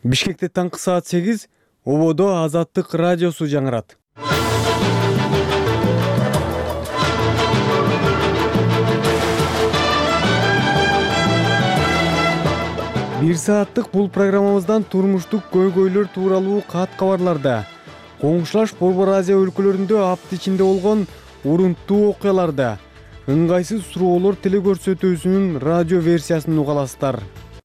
Бишкекте таңкы саат 8 ободо Азаттык радиосу жаңырат. Бир сааттык бул программабыздан турмуштук көйгөйлөр тууралуу кат кабарларда, коңшулаш Борбор Азия өлкөлөрүндө апт ичинде болгон урунттуу окуяларда, ыңгайсыз суроолор теле көрсөтүүсүнүн радио версиясын уга аласыздар.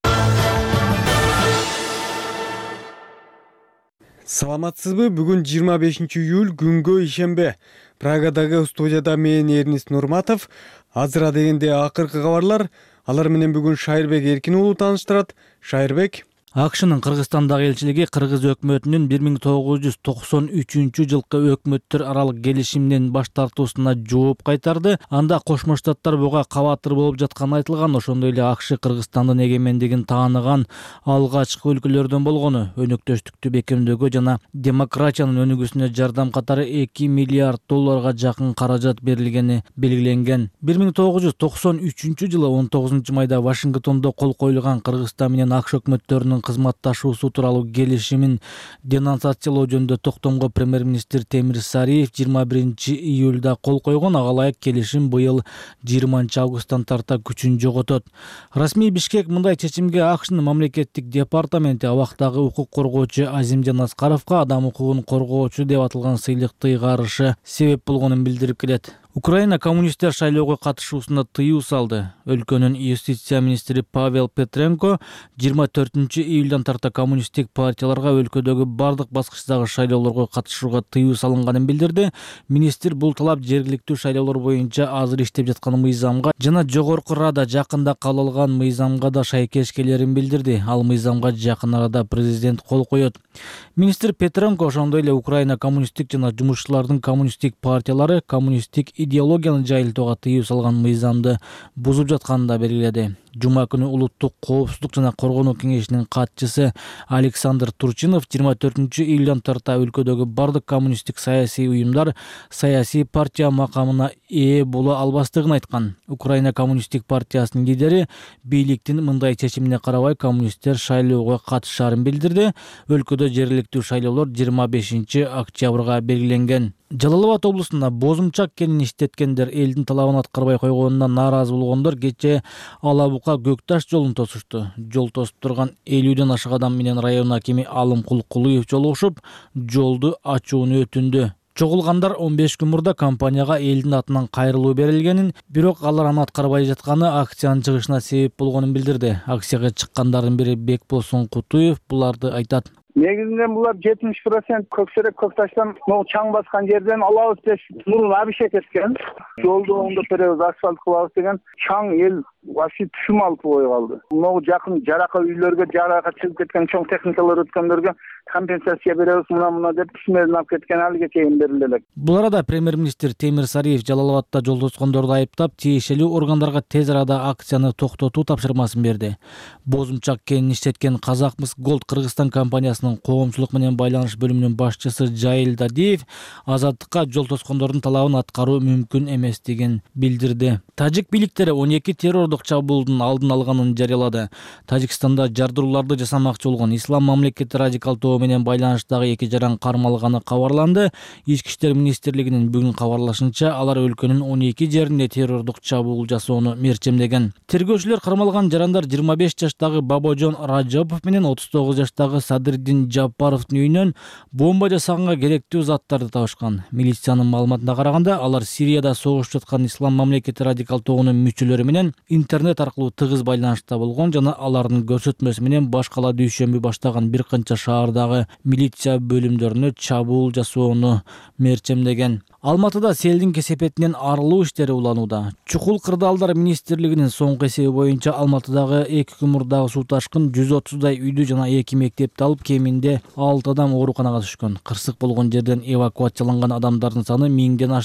Саламатсызбы? Бүгүн 25 июль күнгө ишембе. Прагадагы студияда мен Эрнис Нурматов. Азыра дегенде акыркы кабарлар. Алар менен бүгүн Шайырбек Эркин уулу тааныштырат. Шайырбек. АКШнын Кыргызстандагы элчилиги Кыргыз өкмөтүнүн 1993 жылкы өкмөттөр аралык келишиминен баш тартуусуна жооп кайтарды. Анда Кошмо Штаттар буга кабатыр болуп жатканы айтылган. Ошондой эле АКШ Кыргызстандын эгемендигин тааныган алгачкы өлкөлөрдөн болгону, өнөктөштүктү бекемдөөгө жана демократиянын өнүгүүсүнө жардам катары $2 миллиард жакын каражат берилгени белгиленген. 1993 жылы 19 майда Вашингтондо кол коюлган Кыргызстан менен АКШ өкмөттөрүнүн кызматташуусу тууралуу келишимин денонсациялоо жөнүндө токтомго премьер-министр Темир Сариев 21 июлда кол койгон. Ага ылайык келишим быйыл 20 августтан тарта күчүн жоготот. Расмий Бишкек мындай чечимге АКШнын мамлекеттик департаменти абактагы укук коргоочу Азимжан Аскаровго адам укугун коргоочу деп аталган сыйлыкты ыйгарышы себеп болгонун билдирип келет. Украина коммунисттер шайлоого катышуусуна тыюу салды. Өлкөнүн юстиция министри Павел Петренко 24 июлдан тарта коммунисттик партияларга өлкөдөгү бардык баскычтагы шайлоолорго катышууга тыюу салынганын билдирди. Министр бул талап жергиликтүү шайлоолор боюнча азыр иштеп жаткан мыйзамга жана жогорку Рада жакында кабыл алган мыйзамга да шайкеш келерин билдирди. Ал мыйзамга жакын арада президент кол коет. Министр Петренко ошондой эле Украина коммунисттик жана жумушчулардын коммунисттик партиялары коммунисттик идеологияны жайылтууга тыюу салган мыйзамды бузуп жатканын да белгиледи. Жума күнү Улуттук коопсуздук жана коргонуу кеңешинин катчысы Александр Турчинов 24 июлдан тарта өлкөдөгү бардык коммунисттик саясий уюмдар саясий партия макамына ээ боло албастыгын айткан. Украина коммунисттик партиясынын лидери бийликтин мындай чечимине карабай коммунисттер шайлоого катышаарын билдирди. Өлкөдө жергиликтүү шайлоолор 25 октябрга белгиленген. Жалал-Абад облусунда бозумчак кенин иштеткендер элдин талабын аткарбай койгонуна нааразы болгондор кече Алабука Көкташ жолун тосушту. Жол тосуп турган 50ден ашык адам менен район акими Алым Кулкулуев жолугушуп, жолду ачууну өтүндү. Чогулгандар 15 күн мурда компанияга элдин атынан кайрылуу берилгенин, бирок алар аны аткарбай жатканы акциянын чыгышына себеп болгонун билдирди. Акцияга чыккандардын бири Бекболсун Кутуев буларды айтат. Негизинен булар 70% Көксерек Көкташтан чаң баскан жерден алабыз деп мурун абишек эткен. Жолду оңдоп беребиз, асфальт кылабыз деген чаң эл вообще түшүм алып кой калды. Могу жакын жарака үйлөргө, жарака чыгып кеткен чоң техникалар өткөндөргө компенсация беребиз мына деп түшүмөрүн алып кеткен, алыга чейин берилди элек. Бул арада премьер-министр Темир Сариев Жалал-Абадта жол тоскондорду айыптап, тиешелүү органдарга тез арада акцияны токтотуу тапшырмасын берди. Бозумчак кенин иштеткен Казакмыс Голд Кыргызстан компаниясынын коомчулук менен байланыш бөлүмүнүн башчысы Жайыл Дадиев Азаттыкка жол тоскондордун талабын аткаруу мүмкүн эместигин билдирди. Тажик бийликтери 12 террордук чабуулдун алдын алганын жарыялады. Тажикстанда жардырууларды жасамакчы болгон Ислам мамлекети радикал тобу менен байланыштагы 2 жаран кармалганы кабарланды. Ички иштер министрлигинин бүгүн кабарлашынча, алар өлкөнүн 12 жеринде террордук чабуул жасоону мерчемдеген. Тергөөчүлөр кармалган жарандар 25 жаштагы Бабожон Раджапов менен 39 жаштагы Садырдин Жапаровдун үйүнөн бомба жасаганга керектүү заттарды табышкан. Милициянын маалыматына караганда, алар Сирияда согушуп жаткан Ислам мамлекети радикал тобунун мүчөлөрү менен интернет аркылуу тыгыз байланышта болгон жана алардын көрсөтмөсү менен баш кала дүйшөмбү баштаган бир канча шаардагы милиция бөлүмдөрүнө чабуул жасоону мерчемдеген. Алматыда селдин кесепетинен арылуу иштери уланууда. Чукул кырдаалдар министрлигинин соңку эсеби боюнча Алматыдагы 2 күн мурдагы суу ташкын 130дай үйдү жана 2 мектепти алып, кеминде 6 адам ооруканага түшкөн. Кырсык болгон жерден эвакуацияланган адамдардын саны 1000ден ашты.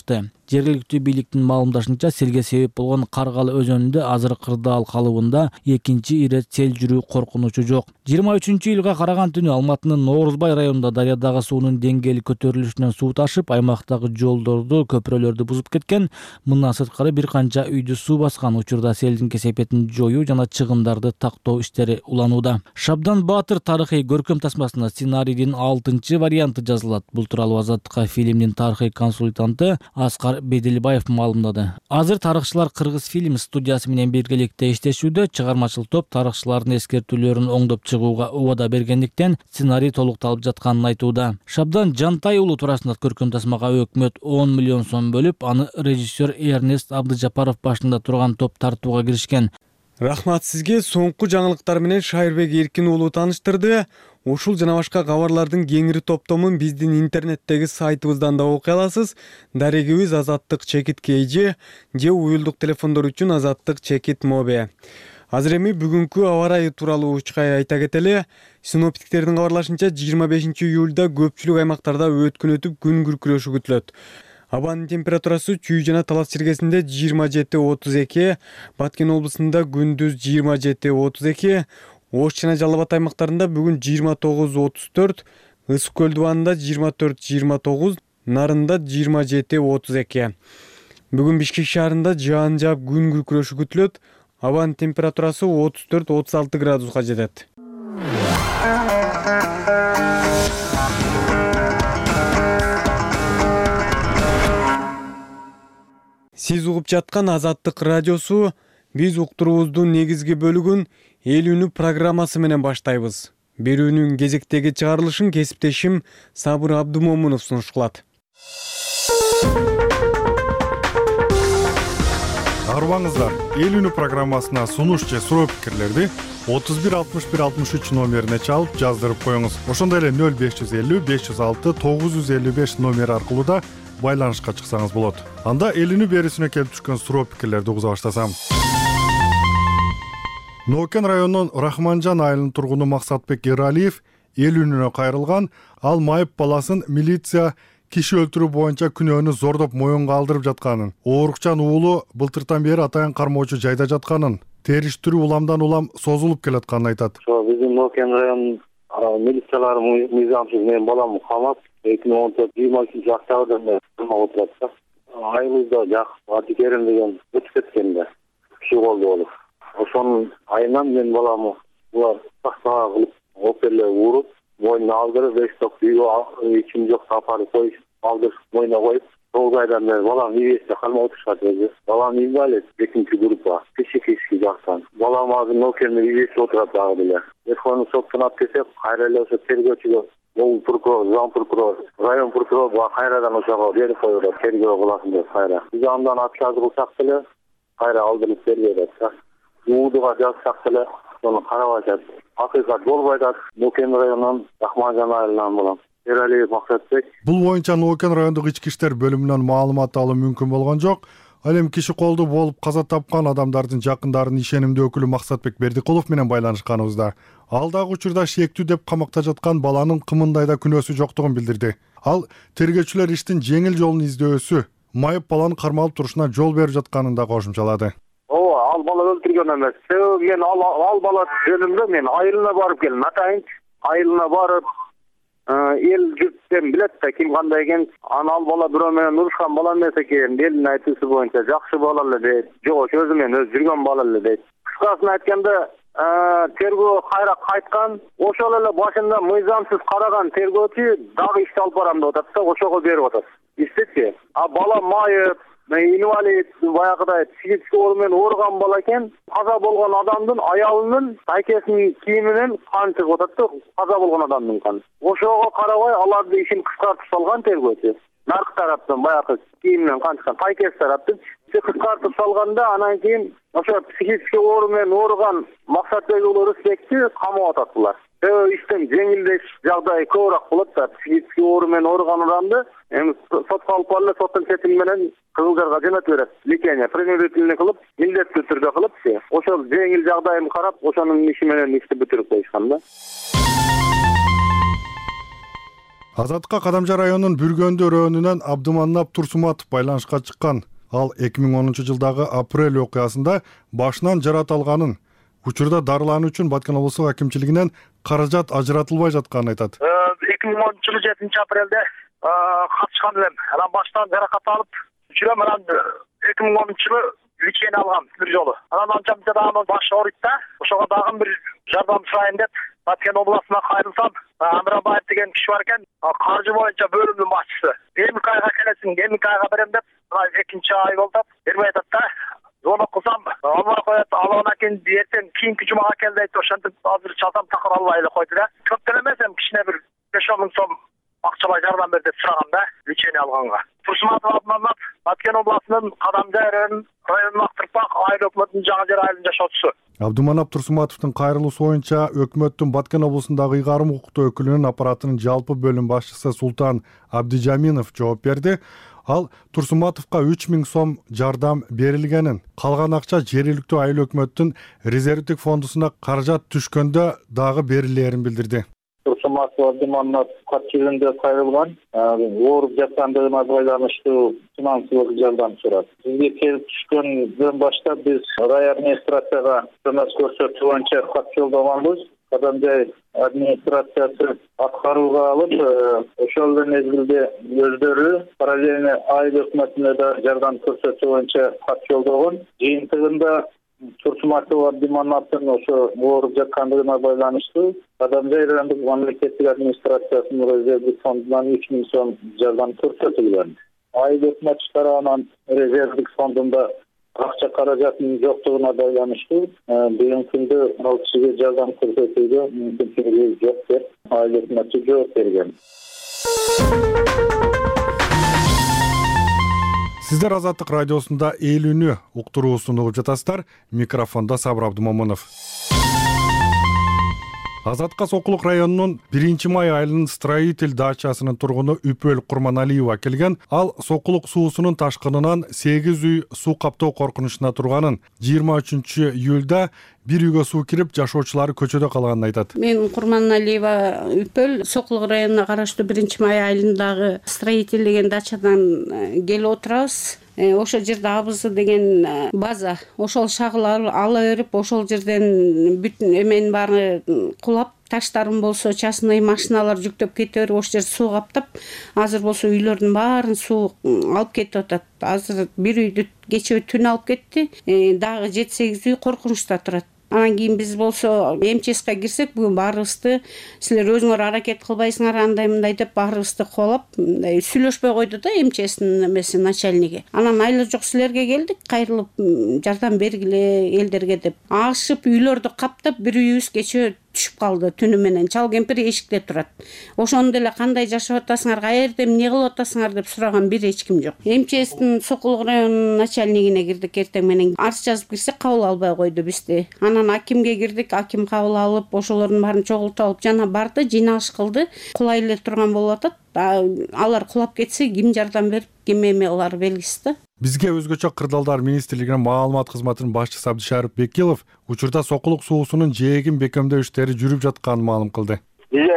Жергиликтүү бийликтин маалымдашынча, селге себеп болгон Каргалы өзөнүндө азыр кырдаал калыбында экинчи ирет сел жүрүү коркунучу жок. 23-июлга караган түнү Алматынын Оорузбай районунда дарыядагы суунун деңгээли көтөрүлүшүнөн суу ташып, аймактагы жолдорду, көпүрөлөрдү бузуп кеткен. Мындан сырткары бир канча үйдү суу баскан. Учурда селдин кесепетин жоюу жана чыгымдарды тактоо иштери уланууда. Шабдан Баатыр тарыхый көркөм тасмасында сценарийдин 6 варианты жазылат. Бул тууралуу Азаттыкка фильмдин тарыхый консультанты Аскар Бедилбаев маалымдады. Азыр тарыхчылар Кыргыз фильм студиясы менен биргеликте иштешүүдө. Чыгармачыл топ тарыхчылардын эскертүүлөрүн оңдоп чыгууга убада бергендиктен сценарий толукталып жатканын айтууда. Шабдан Жантай уулу туурасында көркөм тасмага өкмөт 10 миллион сом бөлүп, аны режиссер Эрнест Абдыжапаров башында турган топ тартууга киришкен. Рахмат сизге. Соңку жаңылыктар менен Шайырбек Эркин уулу тааныштырды. Ушул жана башка кабарлардын кеңири топтомун биздин интернеттеги сайтыбыздан да окуй аласыз. Дарегибиз Азаттык Чекит KG же уюлдук телефондор үчүн Азаттык Чекит Mobe. Азыр эми бүгүнкү аба ырайы тууралуу учкай айта кетели. Синоптиктердин кабарлашынча 25-июлда көпчүлүк аймактарда өткөн өтүп күн күркүрөшү күтүлөт. Абанын температурасы Чүй жана Талас чиркесинде 27-32, Баткен облусунда күндүз 27-32, Ош жана Жалал Абад аймактарында бүгүн 29-34, Ысык көл дубанында 24-29, Нарында 27-32. Бүгүн Бишкек шаарында жаан жаап күн күркүрөшү күтүлөт. Абанын температурасы 34-36 градуска жетет. Сиз угуп жаткан Азаттык радиосу. Биз уктуруубуздун негизги бөлүгүн Эл үнү программасы менен баштайбыз. Берүүнүн кезектеги чыгарылышын кесиптешим Сабыр Абдумомунов сунуштулат. Арбаңыздар, Эл үнү программасына сунуш же суроо пикирлерди 31 61 63 номерине чалып жаздырып коюңуз. Ошондой эле 0550 506 955 номери аркылуу да байланышка чыксаңыз болот. Анда Эл үнү берүүсүнө келип түшкөн суроо пикирлерди угуза баштасам. Нокен районунун Рахманжан айылынын тургуну Максатбек Эралиев эл үнүнө кайрылган. Ал майып баласын милиция киши өлтүрүү боюнча күнөөнү зордоп моюнга алдырып жатканын, оорукчан уулу былтыртан бери атайын кармоочу жайда жатканын, териштирүү уламдан улам созулуп келатканын айтат. Биздин Нокен районунун милициялары мыйзамсыз менин баламды камап 2014-23 октябрда камап отурат. Айыбызда жак Атикерим деген өтүп кеткенде киши колду болуп. Ошонун айынан мен баламы булар тактага кылып оперле уруп, мойнуна алдырып, 5 ток үйгө ичим жок апарып коюп, алдырып мойнуна коюп, 9 айдан бери балам ийгесте калмай отурушат өзү. Балам инвалид, 2-чи группа, психический жактан. Балам азыр Нокенде ийгесте отурат дагы деле. Верховный соттон алып келсек, кайра эле ошо тергөөчүгө облус прокурор, зам прокурор, район прокурор кайрадан ошого берип коюп, тергөө кыласың деп кайра. Биз андан отказ кылсак деле, кайра алдырып бербей атат. Уудуга жазсак деле, сону карабай атат. Акыйкат болбой атат. Нокен районунун Рахманжан айылынан болом. Эралиев Максатбек. Бул боюнча Нокен райондук ички иштер бөлүмүнөн маалымат алуу мүмкүн болгон жок. Ал эми киши колду болуп каза тапкан адамдардын жакындарынын ишенимдүү өкүлү Максатбек Бердикулов менен байланышканыбызда ал дагы учурда шектүү деп камакта жаткан баланын кымындай да күнөөсү жоктугун билдирди. Ал тергөөчүлөр иштин жеңил жолун издөөсү, майып баланын кармалып турушуна жол берип жатканын да кошумчалады. Ал бала өлтүргөн эмес. Мен ал бала жөнүндө мен айылына барып келдим. Атайын айылына барып, эл жұрттен билет да ким кандай экен. Ал бала бирөө менен урушкан бала эмес экен. Элдин айтуусу боюнча жакшы бала эле дейт. Жок, өзү менен өзү жүргөн бала эле дейт. Кыскасын айтканда, тергөө кайра кайткан, ошол эле башында мыйзамсыз караган тергөөчү дагы ишти алып барам деп атат да, ошого берип атат. Иштечи. А бала майып, инвалид, баягыдай психический оорумен ооруган бала экен. Каза болгон адамдын аялынын айкесинин кийиминен кан чыгып атат да, каза болгон адамдын каны. Ошого карабай аларды ишин кыскартып салган тергөөчү. Наркы тараптан баягы кийиминен кан чыккан, тайкес тараптын кыскартып салганда, анан кийин ошо психический оору менен ооруган Максатбек уулу Рысбекти камап атат булар. Иштен жеңилдеш жагдай көбүрөөк болот да, психический оору менен ооруган адамды эми сотко алып барып, соттун чечими менен Кызылжарга жөнөтүп берет. Лечение принудительный кылып, милдеттүү түрдө кылыпчы. Ошол жеңил жагдайын карап, ошонун иши менен ишти бүтүрүп коюшкан да. Азаттыкка Кадамжа районунун Бүргөндө районунан Абдыманап Турсуматов байланышка чыккан. Ал 2010-жылдагы апрель окуясында башынан жаратылганын, учурда дарылануу үчүн Баткен облустук акимчилигинен каражат ажыратылбай жатканын айтат. 2010-жылы 7 апрелде катышкан элем. Анан баштан жаракат алып, жүрөм. Анан 2010-жылы лечение алгам бир жолу. Анан анча дагы баш ооруйт да, ошого дагы бир жардам сурайын деп Баткен областына кайрылсам, Амрабаев деген киши бар экен, каржы боюнча бөлүмдүн башчысы. Эмки айга келесиң, эмки айга берем деп, экинчи ай болду. Бербей атат да. Звонок кылсам, албай коет, алгандан кийин эртең кийинки жумага кел дейт. Ошентип азыр чалсам такыр албай эле койду да. Көп деле эмес, кичине бир 5-10 миң сом акчалай жардам бер деп сурагам да, лечение алганга. Турсуматов Абдыманап, Баткен областынын Кадамжа районунун Актырпак айыл өкмөтүнүн Жаңы Жер айылынын жашоочусу. Абдыманап Турсуматовдун кайрылуусу боюнча өкмөттүн Баткен облусундагы ыйгарым укуктуу өкүлүнүн аппаратынын жалпы бөлүм башчысы Султан Абдижаминов жооп берди. Ал Турсуматовго 3 миң сом жардам берилгенин, калган акча жергиликтүү айыл өкмөттүн резервдик фондусуна каражат түшкөндө дагы берилээрин билдирди. Турсуматов Абдыманап кат жеринде кайрылган, ооруп жаткандыгына байланыштуу финансылык жардам сурап. Бизге келип түшкөндөн баштап биз рай администрацияга көмөк көрсөтүү боюнча кат жолдогонбуз. Кадамжа администрациясы аткарууга алып, ошол эле мезгилде өздөрү параллельно айыл өкмөтүнө да жардам көрсөтүү боюнча кат жолдогон. Жыйынтыгында Турсуматов Абдыманаптын ошо ооруп жаткандыгына байланыштуу Кадамжа райондук мамлекеттик администрациясынын резервдик фондунан 3 миң сом жардам көрсөтүлгөн. Айыл өкмөт тарабынан резервдик фондунда акча каражатынын жоктугуна байланыштуу бүгүнкү күндө ал кишиге жардам көрсөтүүгө мүмкүнчүлүгү жок деп айыл өкмөтү жооп берген. Сиздер Азаттык радиосунда эл үнү уктуруусун угуп жатасыздар. Микрофондо Сабыр Абдымомунов. Азаттыкка Сокулук районунун 1-май айылынын строитель дачасынын тургуну Үпөл Курманалиева келген. Ал Сокулук суусунун ташкынынан 8 үй суу каптоо коркунучуна турганын, 23-июлда бир үйгө суу кирип, жашоочулары көчөдө калганын айтат. Мен Курманалиева Үпөл Сокулук районуна караштуу 1-май айылындагы строитель деген дачадан келип отурабыз. Ошол жерде абызы деген база, ошол шагыл ала берип, ошол жерден бүтүн эменин баары кулап, таштарын болсо частный машиналар жүктөп кете берип, ошол жерди суу каптап, азыр болсо үйлөрдүн баарын суу алып кетип атат. Азыр бир үйдү кечээ түн алып кетти, дагы 7-8 үй коркунучта турат. Анан кийин биз болсо МЧСке кирсек, бүгүн баарыбызды силер өзүңөр аракет кылбайсыңар андай мындай деп баарыбызды кубалап, мындай сүйлөшпөй койду да МЧСтин эмеси начальниги. Анан айла жок силерге келдик, кайрылып жардам бергиле элдерге деп. Ашып үйлөрдү каптап, бир үйүбүз кечээ түшүп калды түнү менен. Чал кемпир эшикте турат. Ошондо деле кандай жашап атасыңар, каерде эмне кылып атасыңар деп сураган бир эч ким жок. МЧСтин Сокулук районунун начальнигине кирдик эртең менен. Арыз жазып кирсек, кабыл албай койду бизди. Анан акимге кирдик, аким кабыл алып, ошолордун баарын чогултуп алып жана барды, жыйнагыш кылды. Кулай эле турган болуп атат. Алар кулап кетсе, ким жардам берип, ким эме кылар белгисиз да. Бизге өзгөчө Кырдаалдар министрлигинин маалымат кызматынын башчысы Абдышарып Бекилов учурда Сокулук суусунун жээгин бекемдөө иштери жүрүп жатканын маалым кылды. Бизде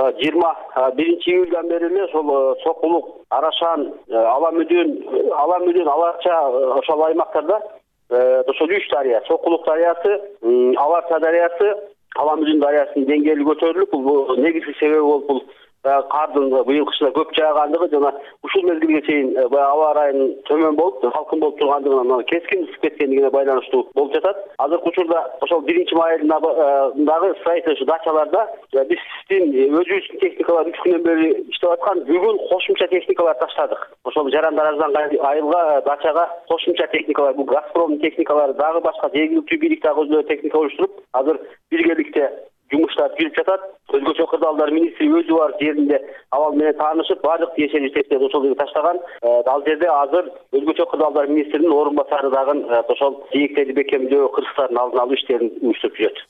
21-июлдан бери эле ошол Сокулук, Арашан, Аламүдүн, Аларча ошол аймактарда ошол 3 дарыя, Сокулук дарыясы, Аларча дарыясы, Аламүдүн дарыясынын деңгээли көтөрүлүп, бул негизги себеби болуп бул кардын быйыл кышта көп жаагандыгы жана ушул мезгилге чейин аба ырайынын төмөн болуп, салкын болуп тургандыгынан кескин ысып кеткендигине байланыштуу болуп жатат. Азыркы учурда ошол 1-май айылындагы строительный дачаларда биздин өзүбүздүн техникалар 3 күндөн бери иштеп аткан, бүгүн кошумча техникалар таштадык. Ошол Жарандар айылга дачага кошумча техникалар, бул Газпромдун техникалары, дагы башка жергиликтүү бийлик дагы өзүнө техника уруштуруп, азыр биргеликте жумуштар жүрүп жатат. Өзгөчө Кырдаалдар министри өзү бар жеринде абал менен таанышып, баардык тиешелүү тектерди ошол жерге таштаган. Ал жерде азыр өзгөчө Кырдаалдар министринин орун басары дагы ошол жээктерди бекемдөө, кырсыктардын алдын алуу иштерин уюштуруп жүрөт.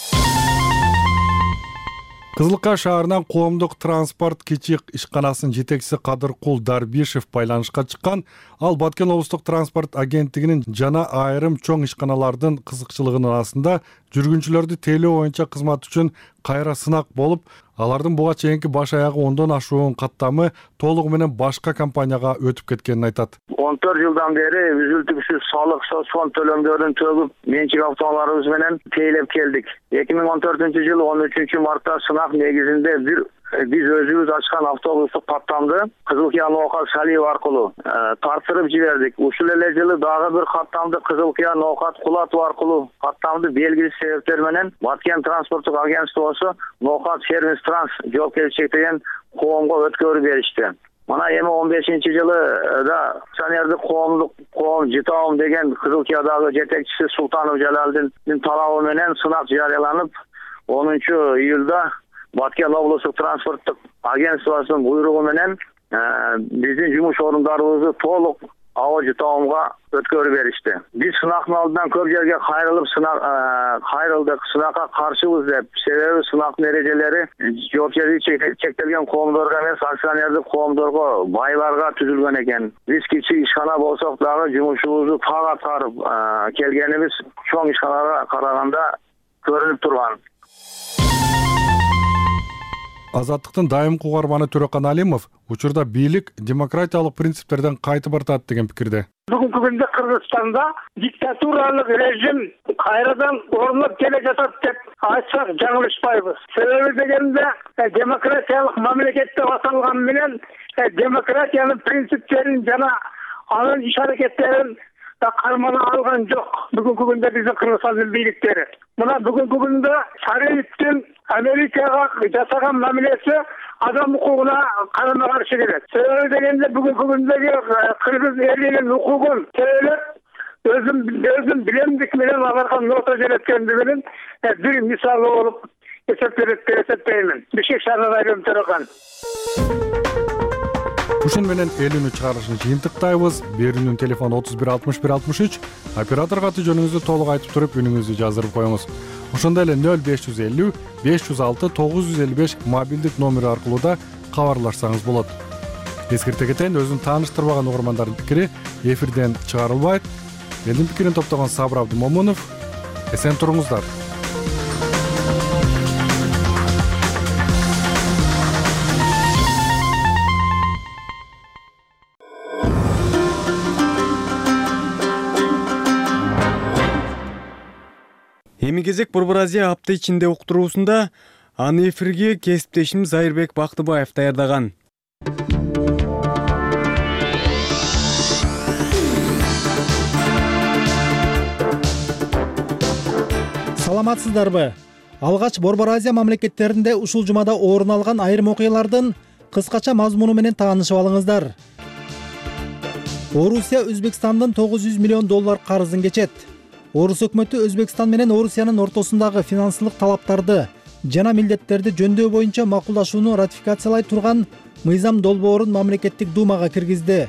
Кызылка шаарынан коомдук транспорт кичи ишканасынын жетекчиси Кадыркул Дарбишев байланышка чыккан. Ал Баткен облустук транспорт агенттигинин жана айрым чоң ишканалардын кызыкчылыгынын арасында жүргүнчүлөрдү тейлөө боюнча кызмат үчүн кайра сынак болуп, алардын буга чейинки баш аягы 10дон ашуун каттамы толугу менен башка компанияга өтүп кеткенин айтат. 14 жылдан бери үзүлтүксүз салык, соцфонд төлөмдөрүн төгүп, менчик автоаларыбыз менен тейлеп келдик. 2014-жылы 13-мартта сынак негизинде биз өзүбүз ачкан автобустук каттамды Кызыл Кыя Ноокат Салиев аркылуу тартырып жибердик. Ушул эле жылы дагы бир каттамды Кызыл Кыя Ноокат Кулатов аркылуу каттамды белгисиз себептер менен Баткен транспорттук агентствосу Ноокат Сервис Транс жоопкерчиликтен коомго өткөрүп беришти. Мына эми 15-жылы да акционердик коом Житаум деген Кызыл Кыядагы жетекчиси Султанов Жалалдин талабы менен сынак жарыяланып, 10-июлда Баткен облустук транспорттук агентствосунун буйругу менен биздин жумуш орундарыбызды толук Ао Житаумга өткөрүп беришти. Биз сынактын алдынан көп жерге кайрылдык, сынакка каршыбыз деп. Себеби сынактын эрежелери жоопкерчилиги чектелген коомдорго эмес, акционердик коомдорго, байларга түзүлгөн экен. Биз кичик ишкана болсок дагы жумушубузду так аткарып келгенибиз чоң ишканаларга караганда көрүнүп турган. Азаттыктын дайымкы угарманы Төрөкан Алимов учурда бийлик демократиялык принциптерден кайтып бартат деген пикирде. Бүгүнкү күндө Кыргызстанда диктатуралык режим кайрадан орноп келе жатат деп айтсак жаңылышпайбыз. Себеби дегенде демократиялык мамлекет деп аталган менен демократиянын принциптерин жана анын иш аракеттерин кармана алган жок. Бүгүнкү күндө биздин Кыргызстандын бийликтери. Мына бүгүнкү күндө Шариевдин Америкага жасаган мамилеси адам укугуна карама каршы келет. Себеби дегенде бүгүнкү күндөгү кыргыз элинин укугун тейлеп өзүн билемдик менен аларга нота жөнөткөндүгүнүн бир мисалы болуп эсептеймин. Бишкек шаарынан Айрым Төрөкан. Ушун менен элүүнү чыгарышын жыйынтыктайбыз. Берүүнүн телефону 31 61 63. Операторго аты жөнүңүздү толук айтып туруп, үнүңүздү жаздырып коюңуз. Ошондой эле 0550 506 955 мобилдик номери аркылуу да кабарлашсаңыз болот. Эскерте кетейин, өзүн тааныштырбаган угармандардын пикири эфирден чыгарылбайт. Элдин пикирин топтогон Сабыр Абдымомунов. Эсен туруңуздар. Эми кезек Борбор Азия апта ичинде уктуруусунда аны эфирге кесиптешим Зайырбек Бактыбаев даярдаган. Саламатсыздарбы? Алгач Борбор Азия мамлекеттеринде ушул жумада орун алган айрым окуялардын кыскача мазмуну менен таанышып алыңыздар. Орусия Өзбекстандын $900 миллион карызын кечет. Орус өкмөтү Өзбекстан менен Орусиянын ортосундагы финансылык талаптарды жана милдеттерди жөндөө боюнча макулдашууну ратификациялай турган мыйзам долбоорун мамлекеттик думага киргизди.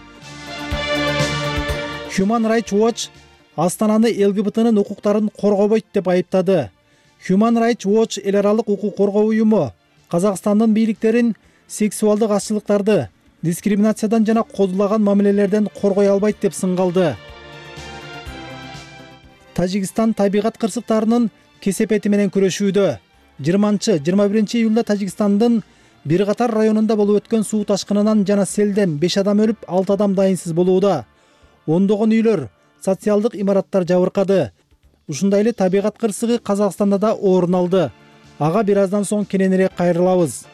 Human Rights Watch Астананы ЛГБТнын укуктарын коргобойт деп айыптады. Human Rights Watch эл аралык укук коргоо уюму Казакстандын бийликтерин сексуалдык азчылыктарды, дискриминациядан жана кодулаган мамилелерден коргой албайт деп сынгалды. Тажикстан табигат кырсыктарынын кесепети менен күрөшүүдө. 20-21 июлда Тажикстандын бир катар районунда болуп өткөн суу ташкынынан жана селден 5 адам өлүп, 6 адам дайынсыз болууда. Ондогон үйлөр, социалдык имараттар жабыркады. Ушундай эле табигат кырсыгы Казакстанда да орун алды. Ага бир аздан соң кененирээк кайрылабыз.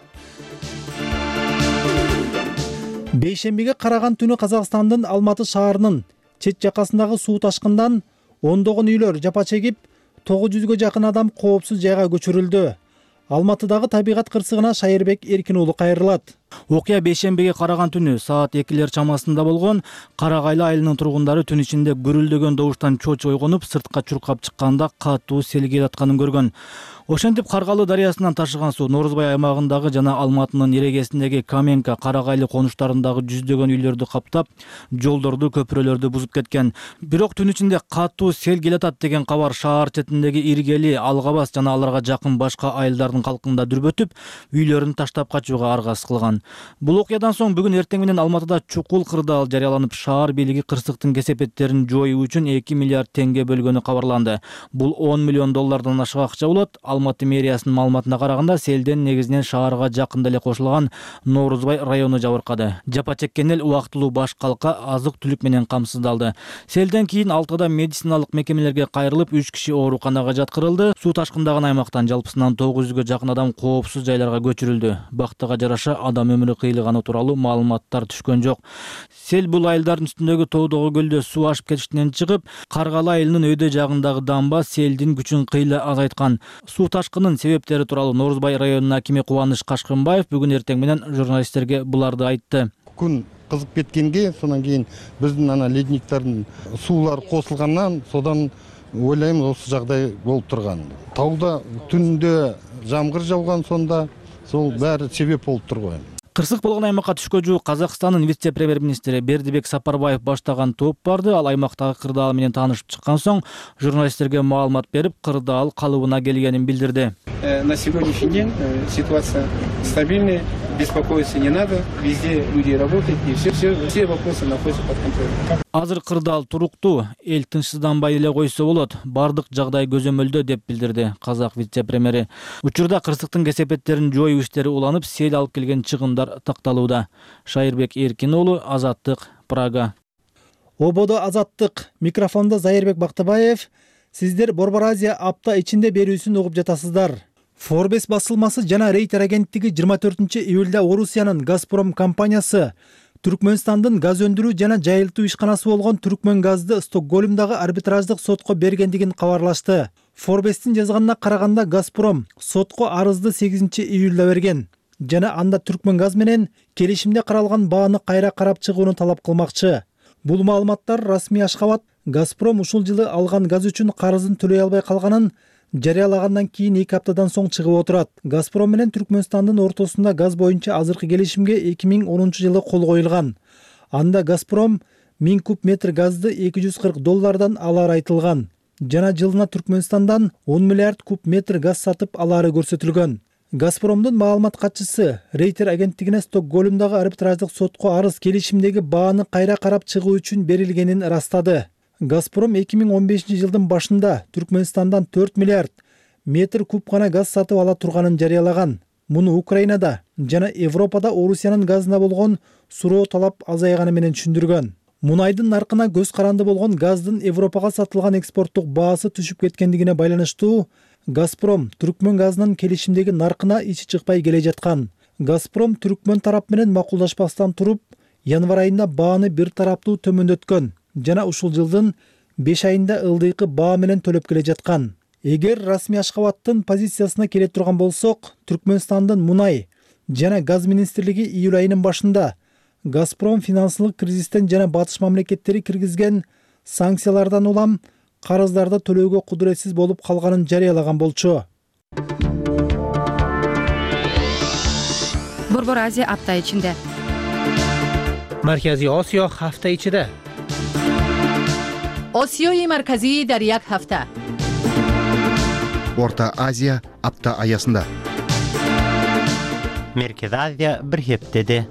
Бейшембиге караган түнү Казакстандын Алматы шаарынын чет жакасындагы суу ташкындан ондогон үйлөр жапа чегип, 900гө жакын адам коопсуз жайга көчүрүлдү. Алматыдагы табигат кырсыгына Шайырбек Эркин уулу кайрылат. Окуя бейшембиге караган түнү саат 2 чамасында болгон. Карагайлы айылынын тургундары түн ичинде гүрүлдөгөн добуштан чоочуп ойгонуп, сыртка чуркап чыкканда катуу сел келатканын көргөн. Ошентип Каргалы дарыясынан ташыган суу Норузбай аймагындагы жана Алматынын эрегесиндеги Каменка, Карагайлы конуштарындагы жүздөгөн үйлөрдү каптап, жолдорду, көпүрөлөрдү бузуп кеткен. Бирок түн ичинде катуу сел келатат деген кабар шаар четиндеги Иргели, Алгабас жана аларга жакын башка айылдардын калкында дүрбөтүп, үйлөрүн таштап качууга аргасыз кылган. Бул окуядан соң бүгүн эртең менен Алматыда чукул кырдаал жарыяланып, шаар бийлиги кырсыктын кесепеттерин жоюу үчүн 2 миллиард теңге бөлгөнү кабарланды. Бул $10 миллион ашык акча болот. Алматы мэриясынын маалыматына караганда, селден негизинен шаарга жакында эле кошулган Норузбай району жабыркады. Жапа чеккен эл убактылуу баш калка азык-түлүк менен камсыздалды. Селден кийин 6 медициналык мекемелерге кайрылып, 3 киши ооруканага жаткырылды. Суу ташкындаган аймактан жалпысынан 900гө жакын адам коопсуз жайларга көчүрүлдү. Бактыга жараша адам өмүрү кыйылганы тууралуу маалыматтар түшкөн жок. Сел бул айылдардын үстүндөгү тоодогу көлдө суу ашып кетишинен чыгып, Каргалы айылынын өйдө жагындагы дамба селдин күчүн кыйла азайткан. Суу ташкынынын себептери тууралуу Норузбай районунун акими Кубаныч Кашкынбаев бүгүн эртең менен журналисттерге буларды айтты. Күн кызып кеткенге, сонан кийин биздин ледниктардын суулары косулгандан, содан ойлойм осы жагдай болуп турган. Тауда түндө жамгыр жауган, сонда сол баары себеп болуп турган. Кырсык болгон аймакка түшкө жуук Казакстандын вице-премьер-министри Бердибек Сапарбаев баштаган топ барды. Ал аймактагы кырдаал менен таанышып чыккан соң журналисттерге маалымат берип, кырдаал калыбына келгенин билдирди. На сегодняшний день ситуация стабильная, беспокоиться не надо, везде люди работают, и все вопросы находятся под контролем. Азыр кырдаал туруктуу, эл тынчсызданбай эле койсо болот. Бардык жагдай көзөмөлдө деп билдирди казак вице-премьери. Учурда кырсыктын кесепеттерин жоюу иштери уланып, сел алып келген чыгымдар такталууда. Шайырбек Эркин уулу, Азаттык, Прага. Ободо Азаттык, микрофондо Зайырбек Бактыбаев. Сиздер Борбор Азия апта ичинде берүүсүн угуп жатасыздар. Forbes басылмасы жана Рейтер агенттиги 24-июлда Орусиянын Газпром компаниясы Түркмөнстандын газ өндүрүү жана жайылтуу ишканасы болгон Түркмөн газды Стокгольмдагы арбитраждык сотко бергендигин кабарлашты. Forbes'тин жазганына караганда Газпром сотко арызды 8-июлда берген жана анда Түркмөн газ менен келишимде каралган бааны кайра карап чыгууну талап кылмакчы. Бул маалыматтар расмий Ашхабад Газпром ушул жылы алган газ үчүн карызын төлөй албай калганын жарыялагандан кийин 2 аптадан соң чыгып отурат. Газпром менен Түркмөнстандын ортосунда газ боюнча азыркы келишимге 2010 жылы кол коюлган. Анда Газпром 1000 куб метр газды $240 алары айтылган. Жана жылына Түркмөнстандан 10 миллиард куб метр газ сатып алары көрсөтүлгөн. Газпромдун маалымат катчысы Рейтер агенттигине Стокгольмдагы арбитраждык сотко арыз келишимдеги бааны кайра карап чыгуу үчүн берилгенин ырастады. Газпром 2015 жылдын башында Түркмөнстандан 4 миллиард метр куб гана газ сатып ала турганын жарыялаган. Муну Украинада жана Европада Орусиянын газына болгон суроо талап азайганы менен түшүндүргөн. Мунайдын наркына көз каранды болгон газдын Европага сатылган экспорттук баасы түшүп кеткендигине байланыштуу Газпром Түркмөн газынын келишимдеги наркына ичи чыкпай келе жаткан. Газпром Түркмөн тарап менен макулдашпастан туруп, январь айында бааны бир тараптуу төмөндөткөн жана ушул жылдын 5 айында ылдыйкы баа менен төлөп келе жаткан. Эгер расмий Ашхабадтын позициясына келе турган болсок, Түркмөнстандын мунай жана газ министрлиги июль айынын башында Газпром финансылык кризистен жана батыш мамлекеттери киргизген санкциялардан улам карыздарды төлөөгө кудуретсиз болуп калганын жарыялаган болчу. Борбор Азия апта ичинде. Марказий Осиё ҳафта ичида. Осиёи марказӣ дар як ҳафта. Орта Азия апта аясында. Меркез Азия бир хептеде.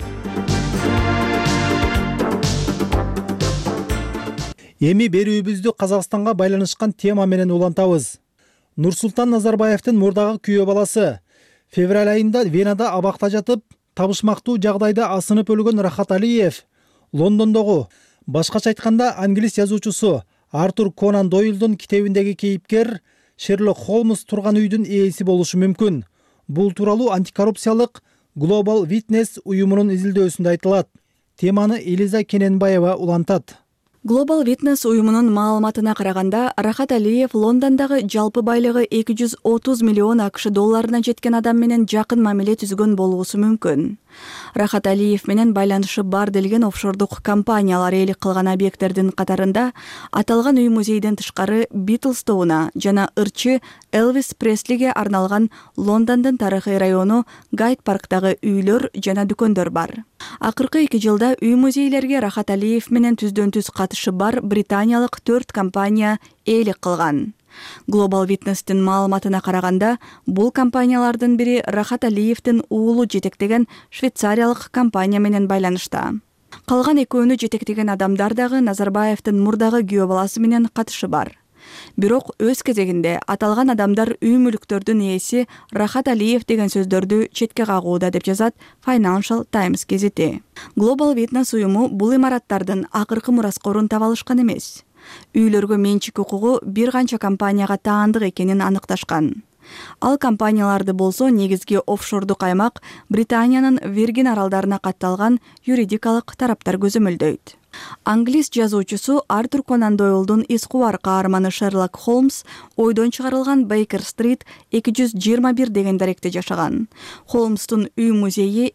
Эми берүүбүздү Казакстанга байланышкан тема менен улантабыз. Нурсултан Назарбаевдин мурдагы күйөө баласы февраль айында Венада абакта жатып, табышмактуу жагдайда асынып өлгөн Рахат Алиев Лондондогу, башкача айтканда англис жазуучусу Артур Конан Дойлдун китебиндеги кейипкер Шерлок Холмс турган үйдүн ээси болушу мүмкүн. Бул тууралуу антикоррупциялык Global Witness уюмунун изилдөөсүндө айтылат. Теманы Элиза Кененбаева улантат. Global Witness уюмунун маалыматына караганда, Рахат Алиев Лондондогу жалпы байлыгы 230 миллион АКШ долларына жеткен адам менен жакын мамиле түзгөн болуусу мүмкүн. Рахат Алиев менен байланышы бар делген офшордук компаниялар ээлик кылган объекттердин катарында аталган үй музейден тышкары Битлстоуна жана ырчы Элвис Преслиге арналган Лондондун тарыхый району Гайд парктагы үйлөр жана дүкөндөр бар. Акыркы 2 жылда үй музейлерге Рахат Алиев менен түздөн-түз катышы бар британиялык 4 компания ээлик кылган. Global Witnesстин маалыматына караганда, бул компаниялардын бири Рахат Алиевдин уулу жетектеген швейцариялык компания менен байланышта. Калган экөөнү жетектеген адамдар дагы Назарбаевдин мурдагы күйөө баласы менен катышы бар. Бирок өз кезегинде аталган адамдар үй мүлүктөрдүн ээси Рахат Алиев деген сөздөрдү четке кагууда деп жазат Financial Times гезити. Global Witness уюму бул имараттардын акыркы мураскорун таба алышкан эмес. Үйлөргө менчик укугу бир канча компанияга таандык экенин аныкташкан. Ал компанияларды болсо негизги офшордук аймак Британиянын Виргин аралдарына катталган юридикалык тараптар көзөмөлдөйт. Англис жазуучусу Артур Конан Дойлдун эскубар каарманы Шерлок Холмс ойдон чыгарылган Бейкер-стрит 221 деген даректе жашаган. Холмстун үй музейи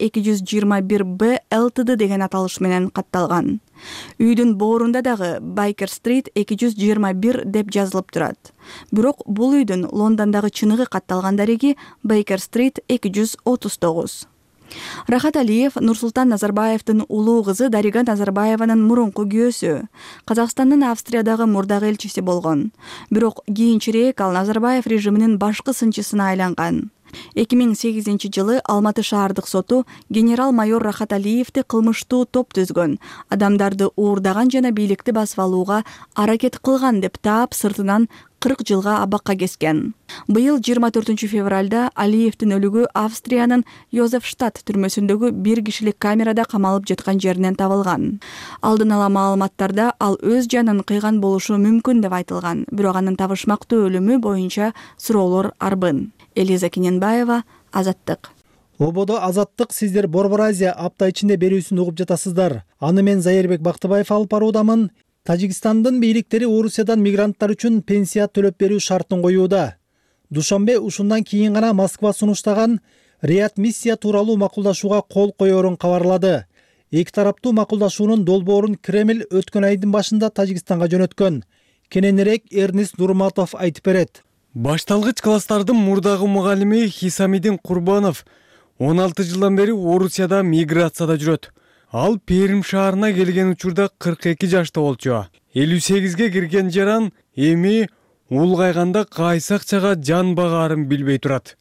221Б Ltd деген аталыш менен катталган. Үйдүн боорунда дагы Бейкер-стрит 221 деп жазылып турат. Бирок бул үйдүн Лондондогу чыныгы катталган дареги Бейкер-стрит 239. Рахат Алиев Нурсултан Назарбаевдин улуу кызы Дарига Назарбаеванын мурунку күйөөсү. Казакстандын Австриядагы мурдагы элчиси болгон. Бирок кийинчерээк ал Назарбаев режиминин башкы сынчысына айланган. 2008-жылы Алматы шаардык соту генерал-майор Рахат Алиевди кылмыштуу топ түзгөн, адамдарды уурдаган жана бийликти басып алууга аракет кылган деп таап сыртынан 40 жылга абакка кескен. Быйыл 24 февралда Алиевдин өлүгү Австриянын Йозефштадт түрмөсүндөгү бир кишилик камерада камалып жаткан жеринен табылган. Алдын ала маалыматтарда ал өз жанын кыйган болушу мүмкүн деп айтылган, бирок анын табышмактуу өлүмү боюнча суроолор арбын. Элиза Кененбаева, Азаттык. Ободо Азаттык, сиздер Борбор Азия апта ичинде берүүсүн угуп жатасыздар. Аны мен Зайырбек Бактыбаев алып баруудамын. Тажикстандын бийликтери Орусиядан мигранттар үчүн пенсия төлөп берүү шартын коюуда. Душанбе ушундан кийин гана Москва сунуштаган реадмиссия тууралуу макулдашууга кол коерун кабарлады. Эки тараптуу макулдашуунун долбоорун Кремль өткөн айдын башында Тажикстанга жөнөткөн. Кененирээк Эрнест Нурматов айтып берет. Башталгыч класстардын мурдагы мугалими Хисамидин Курбанов 16 жылдан бери Орусияда миграцияда жүрөт. Ал Перим шаарына келген учурда 42 жашта болчу. 58ге кирген жаран эми улгайганда кайсы акчага жан багаарын билбей турат.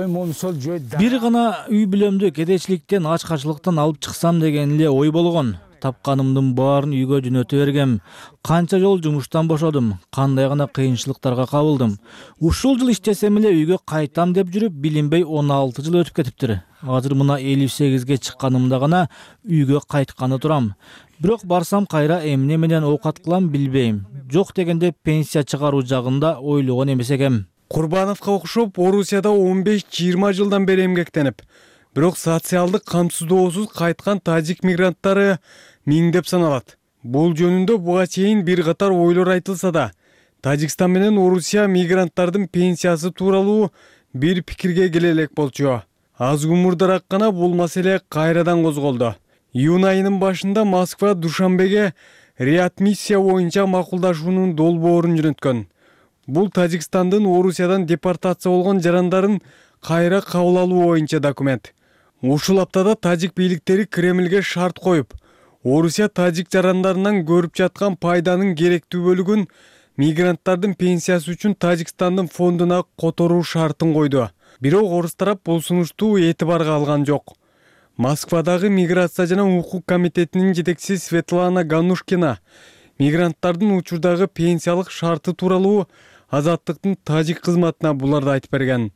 Бир гана үй бүлөмдү кедейчиликтен, ачкачылыктан алып чыксам деген эле ой болгон. Тапканымдын баарын үйгө жөнөтө бергем. Канча жол жумуштан бошодум, кандай гана кыйынчылыктарга кабылдым. Ушул жыл иштесем эле үйгө кайтам деп жүрүп, билинбей 16 жыл өтүп кетиптир. Азыр мына 58ге чыкканымда гана үйгө кайтканы турам. Бирок барсам кайра эмне менен оокат кылам билбейм. Жок дегенде пенсия чыгаруу жагында ойлогон эмес экем. Курбановго окшоп Орусияда 15-20 жылдан бери эмгектенип, бирок социалдык камсыздоосуз кайткан тажик мигранттары миңдеп саналат. Бул жөнүндө буга чейин бир катар ойлор айтылса да, Тажикстан менен Орусия мигранттардын пенсиясы тууралуу бир пикирге келе элек болчу. Аз мурдараак гана бул маселе кайрадан козголду. Июнь айынын башында Москва Душанбеге реадмиссия боюнча макулдашуунун долбоорун жөнөткөн. Бул Тажикстандын Орусиядан депортация болгон жарандарын кайра кабыл алуу боюнча документ. Ушул аптада тажик бийликтери Кремльге шарт коюп, Орусия тажик жарандарынан көрүп жаткан пайданын керектүү бөлүгүн мигранттардын пенсиясы үчүн Тажикстандын фондуна которуу шартын койду. Бирок орус тарап бул сунушту этибарга алган жок. Москвадагы миграция жана укук комитетинин жетекчиси Светлана Ганушкина мигранттардын учурдагы пенсиялык шарты тууралуу Азаттыктын тажик кызматына буларды айтып берген.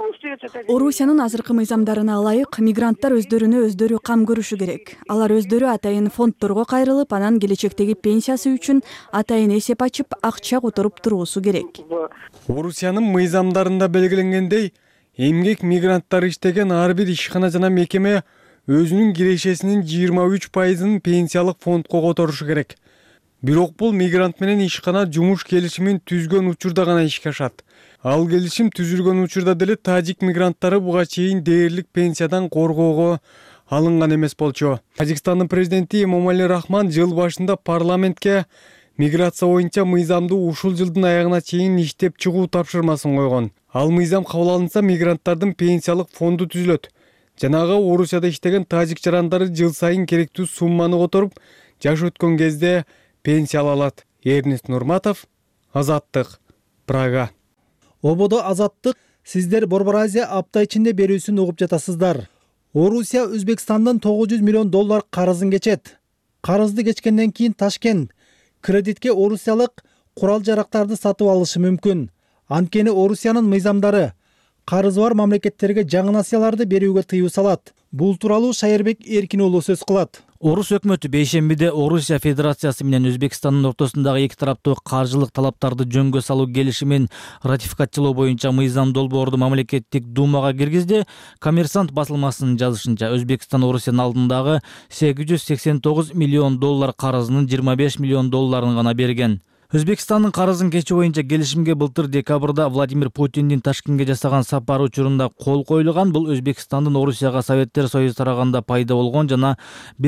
Орусиянын азыркы мыйзамдарына ылайык мигранттар өздөрү кам көрүшү керек. Алар өздөрү атайын фондторго кайрылып, анан келечектеги пенсиясы үчүн атайын эсеп ачып, акча которуп туруусу керек. Орусиянын мыйзамдарында белгиленгендей, эмгек мигранттар иштеген ар бир ишкана жана мекеме өзүнүн кирешесинин 23%-ын пенсиялык фондко которушу керек. Бирок бул мигрант менен ишкана жумуш келишимин түзгөн учурда гана ишке ашат. Ал келишим түзүлгөн учурда деле тажик мигранттары буга чейин дээрлик пенсиядан коргоого алынган эмес болчу. Тажикстандын президенти Эмомали Рахман жыл башында парламентке миграция боюнча мыйзамды ушул жылдын аягына чейин иштеп чыгуу тапшырмасын койгон. Ал мыйзам кабыл алынса, мигранттардын пенсиялык фонду түзүлөт. Жанагы Орусияда иштеген тажик жарандары жыл сайын керектүү сумманы которуп, жаш өткөн кезде пенсия ала алат. Эрнест Нурматов, Азаттык. Прага. Ободо Азаттык. Сиздер Борбор Азия апта ичинде берүүсүн угуп жатасыздар. Орусия Өзбекстандан $900 миллион карызын кечет. Карызды кечкенден кийин Ташкент кредитке орусиялык курал жарактарды сатып алышы мүмкүн. Анткени Орусиянын мыйзамдары карызы бар мамлекеттерге жаңы насыяларды берүүгө тыюу салат. Бул тууралуу Шайырбек Эркин уулу сөз кылат. Орус өкмөтү бейшембиде Орусия Федерациясы менен Өзбекстандын ортосундагы эки тараптуу каржылык талаптарды жөнгө салуу келишимин ратификациялоо боюнча мыйзам долбоорду мамлекеттик думага киргизди. Коммерсант басылмасынын жазышынча Өзбекстан Орусиянын алдындагы $889 миллион карызынын $25 миллион гана берген. Өзбекстандын карызын кечүү боюнча келишимге былтыр декабрда Владимир Путиндин Ташкентке жасаган сапары учурунда кол коюлган. Бул Өзбекстандын Орусияга Советтер Союзу тараганда пайда болгон жана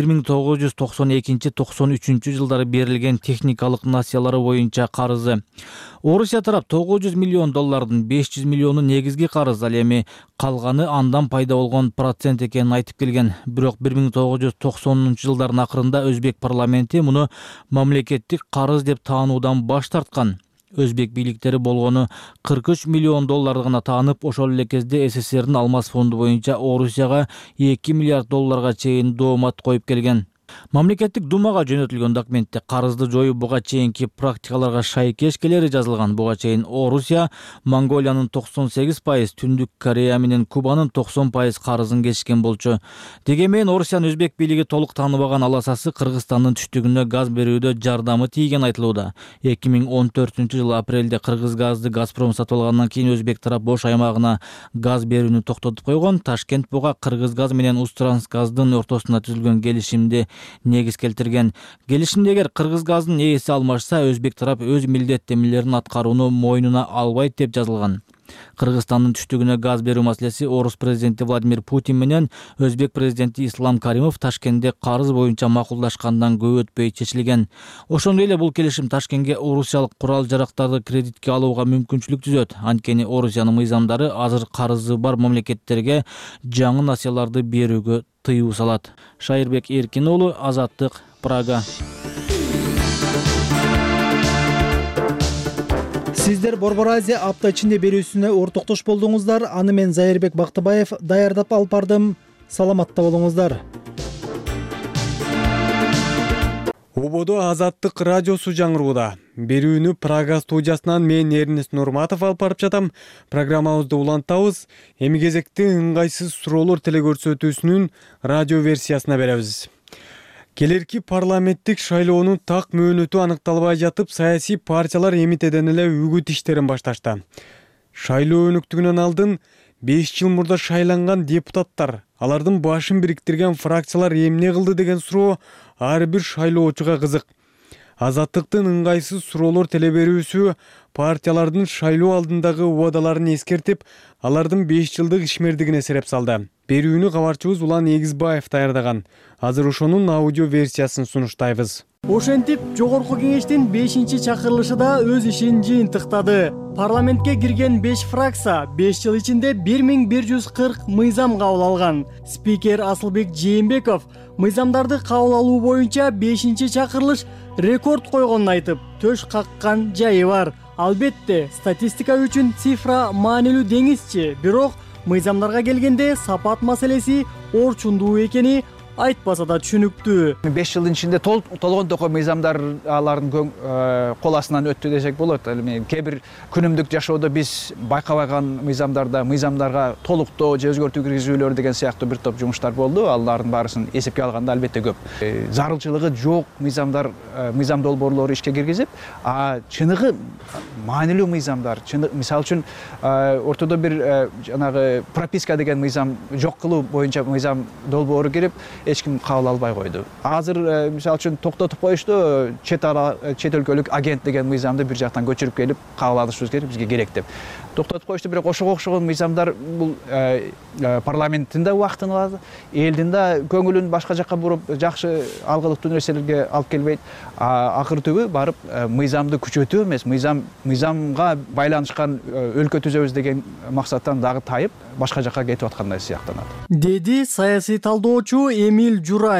1992-93 жылдары берилген техникалык насыялары боюнча карызы. Орусия тарап $900 миллион $500 миллиону негизги карыз, ал эми калганы андан пайда болгон процент экенин айтып келген. Бирок 1990 жылдардын акырында Өзбек парламенти муну мамлекеттик карыз деп таануудан баш тарткан. Өзбек бийликтери болгону $43 миллион гана таанып, ошол эле кезде СССРдин Алмаз фонду боюнча Орусияга $2 миллиард чейин доомат коюп келген. Мамлекеттик думага жөнөтүлгөн документте карызды жоюу буга чейинки практикаларга шайкеш келери жазылган. Буга чейин Орусия Монголиянын 98%, Түндүк Корея менен Кубанын 90% карызын кечкен болчу. Дегенмен Орусиянын Өзбек бийлиги толук тааныбаган аласасы Кыргызстандын түштүгүнө газ берүүдө жардамы тийген айтылууда. 2014-жылы апрелде Кыргыз газды Газпром сатып алгандан кийин Өзбек тарап бош аймагына газ берүүнү токтотуп койгон. Ташкент буга Кыргыз газ менен Усттрансгаздын ортосунда түзүлгөн келишимди негиз келтирген. Келишимде эгер Кыргыз газдын ээси алмашса, Өзбек тарап өз милдеттенмелерин аткарууну мойнуна албайт деп жазылган. Кыргызстандын түштүгүнө газ берүү маселеси Орус президенти Владимир Путин менен Өзбек президенти Ислам Каримов Ташкентте карыз боюнча макулдашкандан көп өтпөй чечилген. Ошондой эле бул келишим Ташкентке орусиялык курал жарактарды кредитке алууга мүмкүнчүлүк түзөт. Анткени Орусиянын мыйзамдары азыр карызы бар мамлекеттерге жаңы насыяларды берүүгө тыюу салат. Шайырбек Эркин уулу, Азаттык, Прага. Сиздер Борбор Азия апта ичинде берүүсүнө ортоктош болдуңуздар. Аны мен Зайырбек Бактыбаев даярдап алып бардым. Саламатта болуңуздар. Ободо Азаттык радиосу жаңырууда. Берүүнү Прага студиясынан мен Эрнест Нурматов алып барып жатам. Программабызды улантабыз. Эми кезекте ыңгайсыз суроолор телекөрсөтүүсүнүн радио версиясына беребиз. Келерки парламенттик шайлоонун так мөөнөтү аныкталбай жатып, саясий партиялар эмитеден эле үгүт иштерин башташты. Шайлоо өнүктүгүнөн алдын 5 жыл мурда шайланган депутаттар, алардын башын бириктирген фракциялар эмне кылды деген суроо ар бир шайлоочуга кызык. Азаттыктын ыңгайсыз суроолор телеберүүсү партиялардын шайлоо алдындагы убадаларын эскертип, алардын 5 жылдык ишмердигине сереп салды. Берүүнү кабарчыбыз Улан Эгизбаев даярдаган. Азыр ошонун аудио версиясын сунуштайбыз. Ошентип, жогорку кеңештин 5-чакырылышы да өз ишин жыйынтыктады. Парламентке кирген 5 фракция 5 жыл ичинде 1140 мыйзам кабыл алган. Спикер Асылбек Жээнбеков мыйзамдарды кабыл алуу боюнча 5-чакырылыш рекорд койгонун айтып, төш каккан жайы бар. Албетте, статистика үчүн цифра маанилүү деңизчи, бирок мыйзамдарга келгенде сапат маселеси орчундуу экени айтпаса да түшүнүктүү. 5 жылдын ичинде толгон токой мыйзамдар алардын кол астынан өттү десек болот. Кээ бир күнүмдүк жашоодо биз байкабаган мыйзамдарга толуктоо же өзгөртүү киргизүүлөр деген сыяктуу бир топ жумуштар болду. Алардын баарысын эсепке алганда албетте көп. Зарылчылыгы жок мыйзам долбоорлору ишке киргизип, чыныгы маанилүү мыйзамдар, мисалы үчүн ортодо бир жанагы прописка деген мыйзам жок кылуу боюнча мыйзам долбоору кирип, эч ким кабыл албай койду. Азыр мисалы үчүн токтотуп коюшту, чет өлкөлүк агент деген мыйзамды бир жактан көчүрүп келип кабыл алышыбыз керек, бизге керек деп. Токтотуп коюшту, бирок ошого окшогон мыйзамдар бул парламенттин да убактын алат, элдин да көңүлүн башка жакка буруп, жакшы алгылыктуу нерселерге алып келбейт. Акыр түбү барып мыйзамды күчөтүү эмес, мыйзамга байланышкан өлкө түзөбүз деген максаттан дагы тайып, башка жакка кетип аткандай сыяктанат. Деди саясий талдоочу Эмиль Жураев.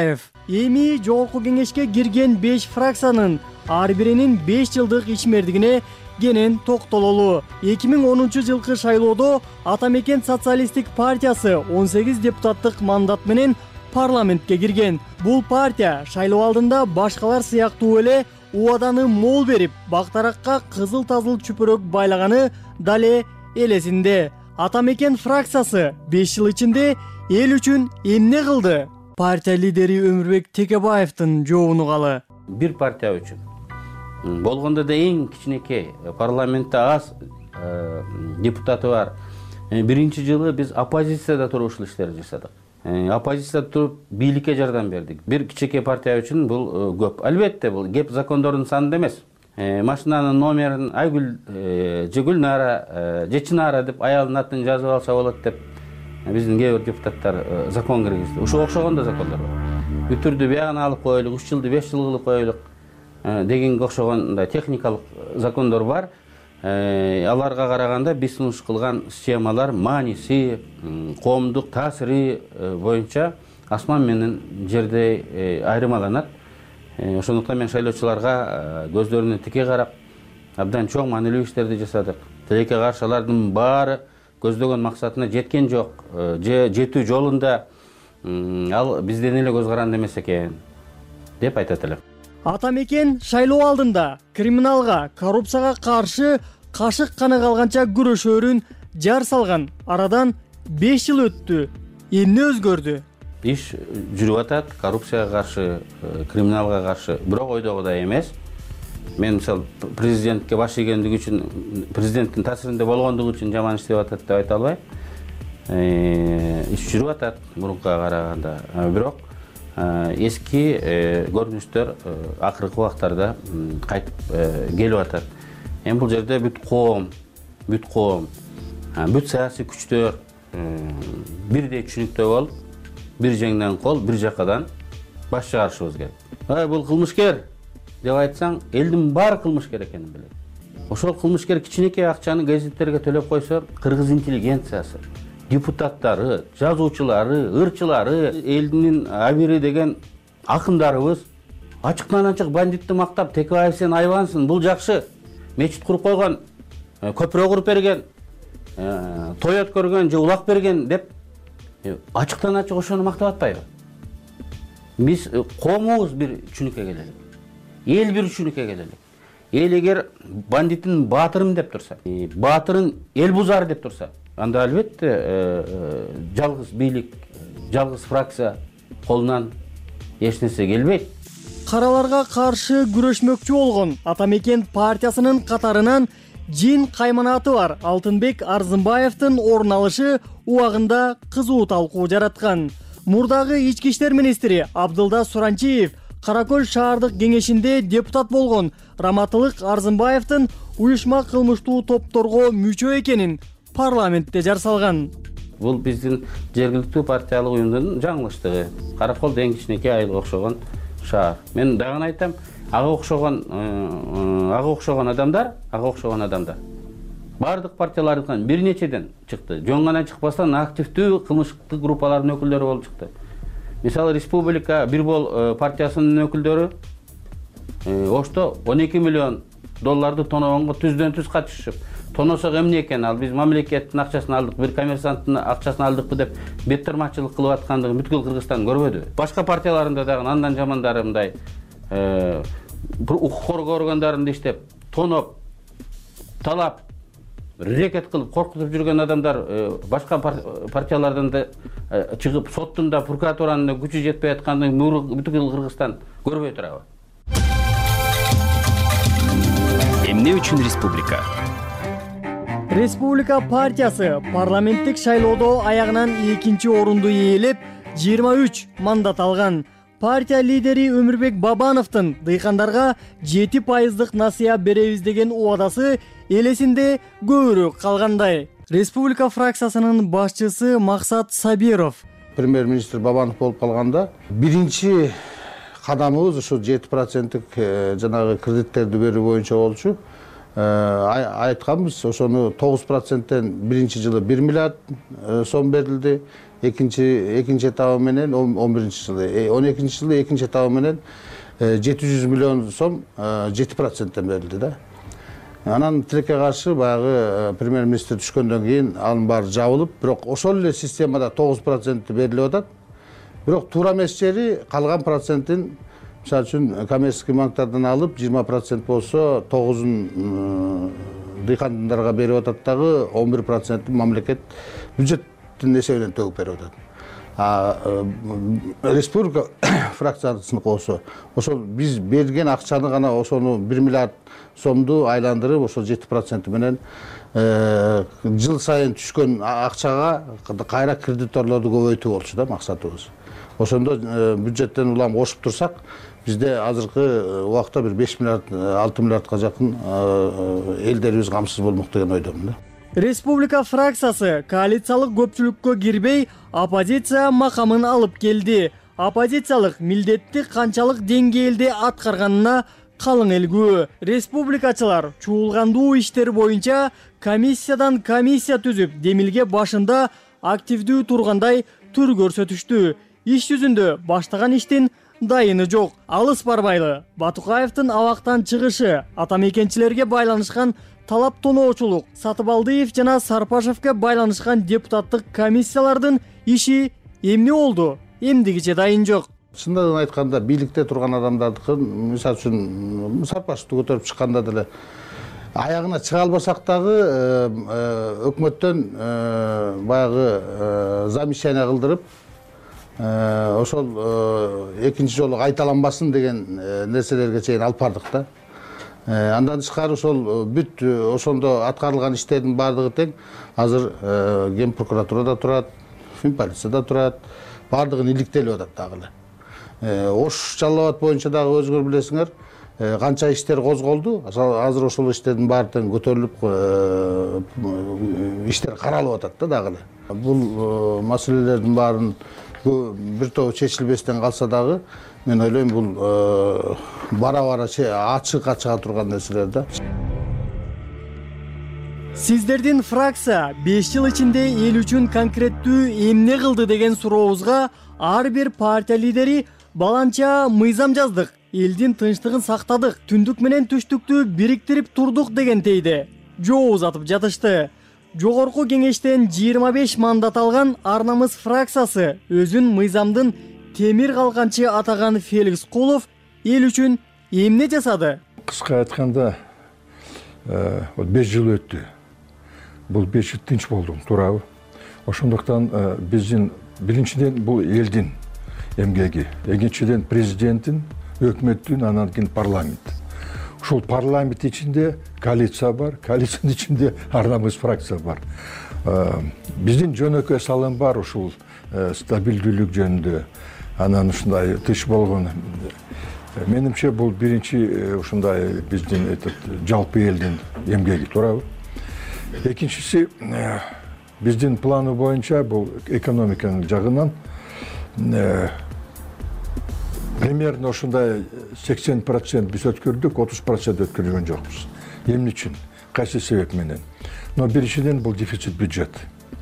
эми жогорку кеңешке кирген 5 фракциянын ар биринин 5 жылдык ишмердигине кенен токтололу. 2010 жылкы шайлоодо Ата Мекен социалисттик партиясы 18 депутаттык мандат менен парламентке кирген. Бул партия шайлоо алдында башкалар сыяктуу эле убаданы мол берип, бактаракка кызыл тазыл чүпүрөк байлаганы дале элесинде. Ата Мекен фракциясы 5 жыл ичинде эл үчүн эмне кылды? Партия лидери Өмүрбек Текебаевдин жообун угалы. Бир партия үчүн болгондо да эң кичинекей парламентте аз депутаты бар. Биринчи жылы биз оппозицияда туруп ушул иштерди жасадык. Оппозицияда туруп бийликке жардам бердик. Бир кичинекей партия үчүн бул көп. Албетте бул кеп закондордун санында эмес. Машинанын номерин Айгүл же Гүлнара же Чынара деп аялдын атын жазып алса болот деп биздин кээ бир депутаттар закон киргизди. Ушуга окшогон да закондор бар. Үтүрдү биягына алып коелук, 3 жылды 5 жыл кылып коелук дегенге окшогон техникалык закондор бар. Аларга караганда биз сунуш кылган схемалар мааниси, коомдук таасири боюнча асман менен жердей айырмаланат. Ошондуктан мен шайлоочуларга көздөрүнө тике карап, абдан чоң маанилүү иштерди жасадык. Тилекке каршы алардын баары көздөгөн максатына жеткен жок, же жетүү жолунда ал бизден эле көз каранды эмес экен деп айтат элем. Ата Мекен шайлоо алдында криминалга, коррупцияга каршы кашык каны калганча күрөшөрүн жар салган. Арадан 5 жыл өттү. Эмне өзгөрдү? Иш жүрүп атат, коррупцияга каршы, криминалга каршы, бирок ойдогудай эмес. Мен мисалы президентке баш ийгендиги үчүн, президенттин таасиринде болгондугу үчүн жаман иштеп атат деп айта албайм. Иш жүрүп атат мурункуга караганда, бирок эски көрүнүштөр акыркы убактарда кайтып келип атат. Эми бул жерде бүт коом, бүт саясий күчтөр бирдей түшүнүктүү болуп, бир жеңден кол, бир жакадан баш чыгарышыбыз керек. Бул кылмышкер деп айтсаң, элдин баары кылмышкер экенин билет. Ошол кылмышкер кичинекей акчаны газеттерге төлөп койсо, кыргыз интеллигенциясы, депутаттары, жазуучулары, ырчылары, элдин абири деген акындарыбыз ачыктан ачык бандитти мактап, Текебаев сен айбансың, бул жакшы, мечит куруп койгон, көпүрө куруп берген, той өткөргөн же улак берген деп ачыктан ачык ошону мактап атпайбы? Биз коомубуз бир түшүнүккө келелик. Эл бир түшүнүккө келелик. Эл эгер бандитин баатырым деп турса, баатырын эл бузары деп турса, анда албетте жалгыз бийлик, жалгыз фракция колунан эч нерсе келбейт. Караларга каршы күрөшмөкчү болгон Ата Мекен партиясынын катарынан Жин кайманаты бар Алтынбек Арзымбаевдин орун алышы убагында кызуу талкуу жараткан. Мурдагы ички иштер министри Абдылда Суранчиев Кара Көл шаардык кеңешинде депутат болгон Раматылык Арзымбаевдин уюшма кылмыштуу топторго мүчө экенин парламентте жар салган. Бул биздин жергиликтүү партиялык уюмдун жаңылыштыгы. Каракол эң кичинекей айылга окшогон шаар. Мен дагы айтам, ага окшогон адамдар бардык партиялардын бир нечеден чыкты. Жөн гана чыкпастан активдүү кылмыштык группалардын өкүлдөрү болуп чыкты. Мисалы Республика Бирбол партиясынын өкүлдөрү Ошто 12 миллион долларды тоногонго түздөн түз катышып, тоносок эмне экен, ал биз мамлекеттин акчасын алдык, бир коммерсанттын акчасын алдыкпы деп беттирмачылык кылып аткандыгын бүткүл Кыргызстан көрбөдү. Башка партияларында дагы андан жамандары мындай укук коргоо органдарында иштеп, тоноп, талап, рекет кылып коркутуп жүргөн адамдар башка партиялардан да чыгып, соттун да, прокуратуранын да күчү жетпей аткандыгын бүткүл Кыргызстан көрбөй турабы? Эмне үчүн республика? Республика партиясы парламенттик шайлоодо аягынан 2-чи орунду ээлеп 23 мандат алган. Партия лидери Өмүрбек Бабановдун дыйкандарга 7% насыя беребиз деген убадасы элесинде көбүрөөк калгандай. Республика фракциясынын башчысы Максат Сабиров. Премьер-министр Бабанов болуп калганда биринчи кадамыбыз ушу 7%-тик жанагы кредиттерди берүү боюнча болчу. айтканбыз. Ошону 9%тен биринчи жылы 1 миллиард сом берилди. Экинчи этабы менен 11-ci жылы, 12-ci жылы экинчи этабы менен 700 миллион сом 7%тен берилди да. Анан тилекке каршы баягы премьер-министр түшкөндөн кийин анын баары жабылып, бирок ошол эле системада 9% берилип атат. Бирок туура эмес жери калган процентин мисалы үчүн коммерческий банктардан алып 20% болсо 9-ун дыйкандарга берип атат дагы 11% мамлекет бюджеттин эсебинен төгүп берип атат. Республика фракциясыныкы болсо ошол биз берген акчаны гана ошону 1 миллиард сомду айландырып ошол 7% менен жыл сайын түшкөн акчага кайра кредиторлорду көбөйтүү болчу да максатыбыз. Ошондо бюджеттен улам кошуп турсак, бизде азыркы убакта бир 5 миллиард 6 миллиардка жакын элдерибиз камсыз болмок деген ойдомун да. Республика фракциясы коалициялык көпчүлүккө кирбей, оппозиция макамын алып келди. Оппозициялык милдетти канчалык деңгээлде аткарганына калың элгүү. Республикачылар чуулгандуу иштер боюнча комиссиядан комиссия түзүп, демилге башында активдүү тургандай түр көрсөтүштү. Иш жүзүндө баштаган иштин дайыны жок. Алыс барбайлы Батукаевдин абактан чыгышы, атамекенчилерге байланышкан талап тоноочулук, Сатыбалдыев жана Сарпашевке байланышкан депутаттык комиссиялардын иши эмне болду? Эмдигиче дайын жок. Чындыгын айтканда, бийликте турган адамдардыкын, мисалы үчүн Сарпашевди көтөрүп чыкканда деле аягына чыга албасак дагы өкмөттөн баягы замечание кылдырып, ошол экинчи жолу кайталанбасын деген нерселерге чейин алып бардык да. Андан тышкары ошол бүт ошондо аткарылган иштердин баардыгы тең азыр Ген прокуратурада турат, Финполицияда турат, баардыгын иликтелип атат дагы эле. Ош Жалал Абад боюнча дагы өзүңөр билесиңер, канча иштер козголду. Азыр ошол иштердин баары тең көтөрүлүп, иштер каралып атат да дагы эле. Бул маселелердин баарын бир тобу чечилбестен калса дагы, мен ойлойм бул бара-бара ачыкка чыга турган нерселер да. Сиздердин фракция 5 жыл ичинде эл үчүн конкреттүү эмне кылды деген сурообузга ар бир партия лидери баланча мыйзам жаздык, элдин тынчтыгын сактадык, түндүк менен түштүктү бириктирип турдук дегентейди. Жоо узатып жатышты. Жогорку кеңештен 25 мандат алган Ар намыс фракциясы өзүн мыйзамдын темир калканчы атаган Феликс Кулов эл үчүн эмне жасады? Кыска айтканда, 5 жыл өттү. Бул 5 жыл тынч болду, туурабы? Ошондуктан биздин биринчиден бул элдин эмгеги, экинчиден президенттин, өкмөттүн, анан кийин парламент. Ушул парламент ичинде коалиция бар, коалициянын ичинде Ар намыс фракция бар. Биздин жөнөкөй салым бар ушул стабилдүүлүк жөнүндө. Анан ушундай тыш болгон. Менимче бул биринчи ушундай биздин жалпы элдин эмгеги, туурабы? Экинчиси, биздин планы боюнча бул экономиканын жагынан примерно ошондой 80% биз өткөрдүк, 30% өткөргөн жокпуз. Эмне үчүн? Кайсы себеп менен? Но биринчиден бул дефицит бюджет.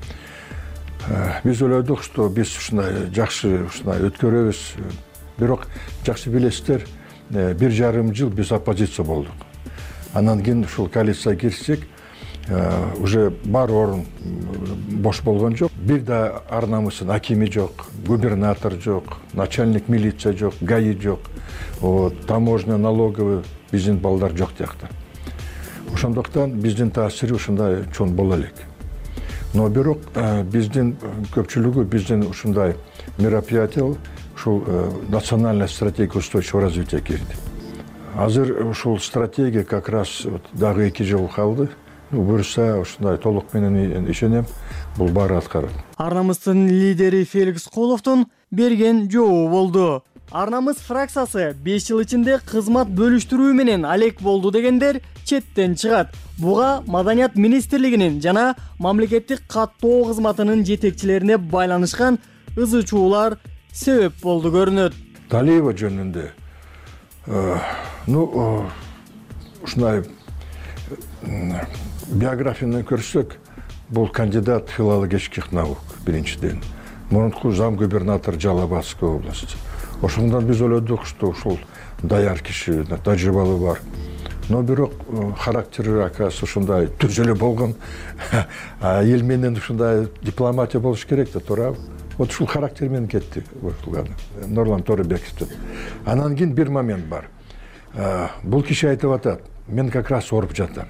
Биз ойлодук, что биз ушундай жакшы өткөрөбүз. Бирок жакшы билесиздер, 1,5 жыл биз оппозиция болдук. Анан кийин ушул коалицияга кирсек, уже бар орун бош болгон жок. Бир да Ар намыстын акими жок, губернатор жок, начальник милиция жок, ГАИ жок, таможня, налоговый биздин балдар жок тиякта. Ошондуктан биздин таасири ушундай чоң боло элек. Но бирок биздин көпчүлүгү биздин ушундай мероприятие ушул национальная стратегия устойчивого развития кирди. Азыр ушул стратегия как раз дагы 2 жыл калды. Буюрса ушундай толук менен ишенем, бул баары аткарат. Ар намыстын лидери Феликс Куловдун берген жообу болду. Ар намыс фракциясы 5 жыл ичинде кызмат бөлүштүрүү менен алек болду дегендер четтен чыгат. Буга Маданият министрлигинин жана мамлекеттик каттоо кызматынын жетекчилерине байланышкан ызы-чуулар себеп болду көрүнөт. Талиева жөнүндө ушундай биографияны көрсөк, бул кандидат филологических наук биринчиден. Мурунку зам губернатор Жалалабадской области. Ошондон биз ойлодук, что ушул даяр киши, тажрыйбалы бар. Но бирок характери акасы ушундай түз эле болгон. Эл менен ушундай дипломатия болуш керек да, туурабы? Вот ушул характер менен кетти Нурлан Торыбековден. Анан кийин бир момент бар. Бул киши айтып атат, мен как раз ооруп жатам.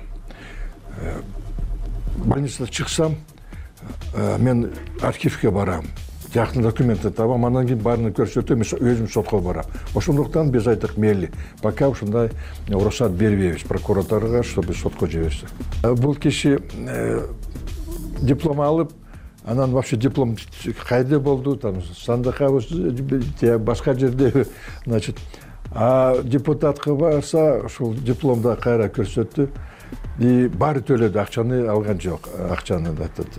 Больницадан чыксам, мен архивге барам. Жакын документти табам, анан кийин баарын көрсөтөм, өзүм сотко барам. Ошондуктан биз айттык, мейли, пока ушундай уруксат бербейбиз прокуратурага, чтобы сотко жиберсе. Бул киши диплом алып, анан вообще диплом кайда болду, там сандыкка башка жерде, значит, а депутатка барса, ушул дипломду кайра көрсөттү. И баары төлөдү, акчаны алган жок, акчаны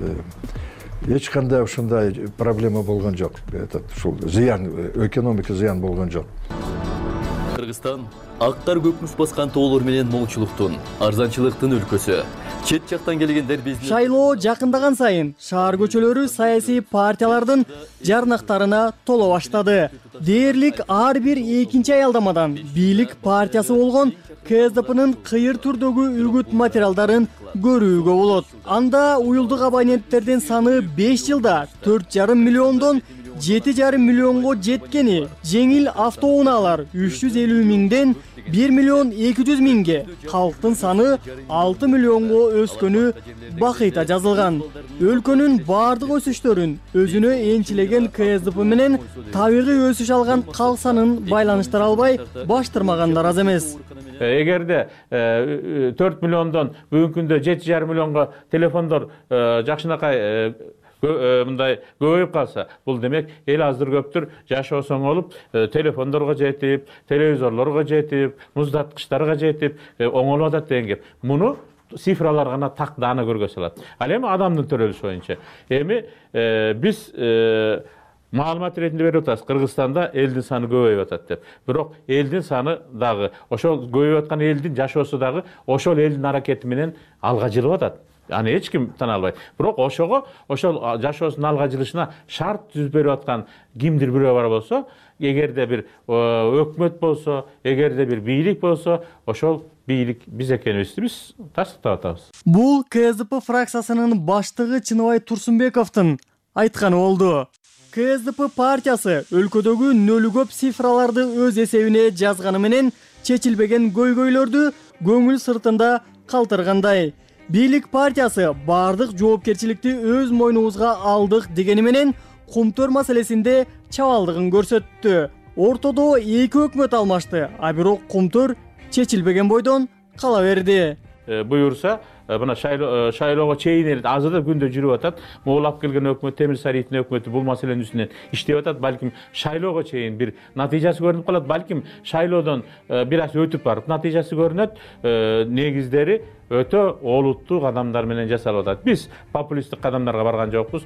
эч кандай ушундай проблема болгон жок. Ушул зыян, экономика зыян болгон жок. Кыргызстан актар көкмүс баскан тоолор менен молчулуктун, арзанчылыктын өлкөсү. Чет жактан келгендер биздин шайлоо жакындаган сайын шаар көчөлөрү саясий партиялардын жарнактарына толо баштады. Дээрлик ар бир экинчи аялдамадан бийлик партиясы болгон КСДПнын кыйыр түрдөгү үгүт материалдарын көрүүгө болот. Анда уюлдук абоненттердин саны 5 жылда 4,5 миллиондон 7,5 миллионго жеткени, жеңил автоунаалар 350 миңден 1 миллион 200 миңге, калктын саны 6 миллионго өскөнү бакыйта жазылган. Өлкөнүн бардык өсүштөрүн өзүнө энчилеген КСДП менен табигый өсүш алган калк санын байланыштыра албай баштырмагандар аз эмес. Эгерде 4 миллиондон бүгүнкү күндө 7,5 миллионго телефондор жакшынакай мындай көбөйүп калса, бул демек эл аздыр көптүр жашоосоң болуп, телефондорго жетип, телевизорлорго жетип, муздаткычтарга жетип, оңолуп атат деген кеп. Муну цифралар гана так даана көргө салат. Ал эми адамдын төрөлүшү боюнча. Эми биз маалымат ретинде берип атабыз, Кыргызстанда элдин саны көбөйүп атат деп. Бирок элдин саны дагы, ошол көбөйүп аткан элдин жашоосу дагы ошол элдин аракети менен алга жылып атат. Аны эч ким тана албайт. Бирок ошого, ошол жашоосунун алга жылышына шарт түзүп берип аткан кимдир бирөө бар болсо, эгерде бир өкмөт болсо, эгерде бир бийлик болсо, ошол бийлик биз экенибизди биз тастыктап атабыз. Бул КСДП фракциясынын баштыгы Чыныбай Турсунбековдун айтканы болду. КСДП партиясы өлкөдөгү нөлү көп цифраларды өз эсебине жазганы менен чечилбеген көйгөйлөрдү көңүл сыртында калтыргандай. Бийлик партиясы бардык жоопкерчиликти өз мойнубузга алдык дегени менен кумтөр маселесинде чабалдыгын көрсөттү. Ортодо эки өкмөт алмашты, а бирок кумтөр чечилбеген бойдон кала берди. Буюрса, мына шайлоого чейин азырда күндө жүрүп атат. Моолап келген өкмөт, Темир Сариевдин өкмөтү бул маселенин үстүнөн иштеп атат. Балким шайлоого чейин бир натыйжасы көрүнүп калат. Балким шайлоодон бир аз өтүп барып натыйжасы көрүнөт. Негиздери өтө олуттуу кадамдар менен жасалып атат. Биз популисттик кадамдарга барган жокпуз.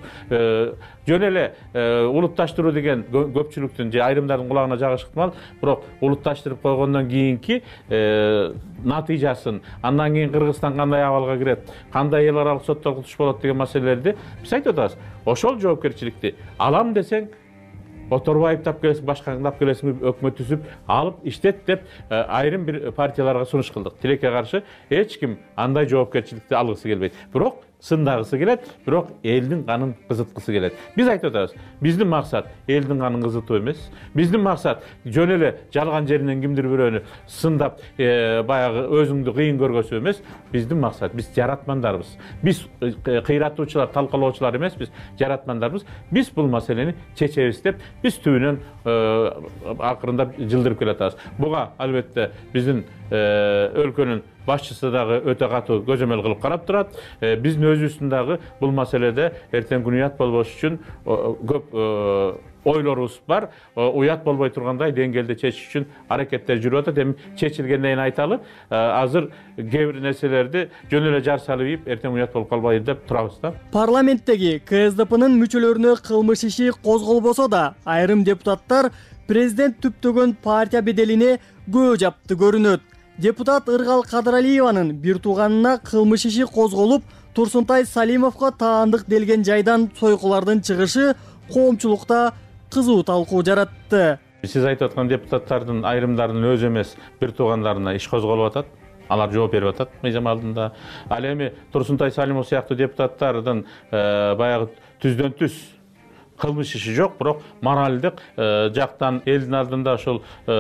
Жөн эле улутташтыруу деген көпчүлүктүн же айрымдардын кулагына жагышы ыктымал, бирок улутташтырып койгондон кийинки натыйжасын, андан кийин Кыргызстан кандай абалга кирет, кандай эл аралык соттор кутуш болот деген маселелерди биз айтып атабыз. Ошол жоопкерчиликти алам десең, оторуп айыптап келесиң, башкаңдап келесиң, өкмөт түзүп, алып иштет деп айрым бир партияларга сунуш кылдык. Тилекке каршы эч ким андай жоопкерчиликти алгысы келбейт. Бирок сындагысы келет, бирок элдин канын кызыткысы келет. Биз айтып атабыз, биздин максат элдин канын кызытуу эмес. Биздин максат жөн эле жалган жеринен кимдир бирөөнү сындап, баягы өзүңдү кыйын көргөзүү эмес. Биздин максат, биз жаратмандарбыз. Биз кыйратуучулар, талкалоочулар эмес, биз жаратмандарбыз. Биз бул маселени чечебиз деп, биз түбүнөн акырындап жылдырып келатабыз. Буга албетте биздин өлкөнүн башчысы дагы өтө катуу көзөмөл кылып карап турат. Биздин өзүбүздүн дагы бул маселеде эртең күнү уят болбош үчүн көп ойлорубуз бар. Уят болбой тургандай деңгээлде чечиш үчүн аракеттер жүрүп атат. Эми чечилгенден кийин айталы, азыр кээ бир нерселерди жөн эле жар салып ийип, эртең уят болуп калбайбы деп турабыз да. Парламенттеги КСДПнын мүчөлөрүнө кылмыш иши козголбосо да, айрым депутаттар президент түптөгөн партия беделине көө жапты көрүнөт. депутат Ыргал Кадыралиеванын бир тууганына кылмыш иши козголуп, Турсунтай Салимовго таандык делген жайдан сойкулардын чыгышы коомчулукта кызуу талкуу жаратты. Сиз айтып аткан депутаттардын айрымдарынын өзү эмес, бир туугандарына иш козголуп атат. Алар жооп берип атат мыйзам алдында. Ал эми Турсунтай Салимов сыяктуу депутаттардын баягы түздөн түз кылмыш иши жок, бирок моралдык жактан элдин алдында ошол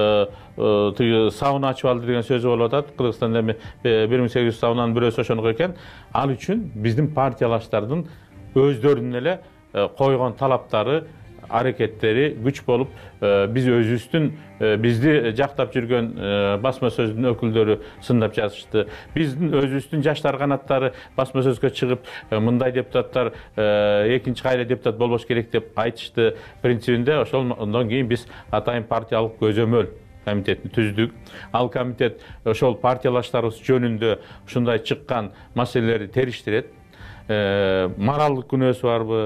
сауна ачып алды деген сөзү болуп атат. Кыргызстанда эми 1800 саунанын бирөөсү ошондой экен. Ал үчүн биздин партиялаштардын өздөрүнүн эле койгон талаптары, аракеттери күч болуп, биз өзүбүздүн бизди жактап жүргөн басма сөздүн өкүлдөрү сындап жазышты. Биздин өзүбүздүн жаштар канаттары басма сөзгө чыгып, мындай депутаттар экинчи кайра депутат болбош керек деп айтышты. Принцибинде ошондон кийин биз атайын партиялык көзөмөл комитетин түздүк. Ал комитет ошол партиялаштарыбыз жөнүндө ушундай чыккан маселелерди териштирет. Моралдык күнөөсү барбы,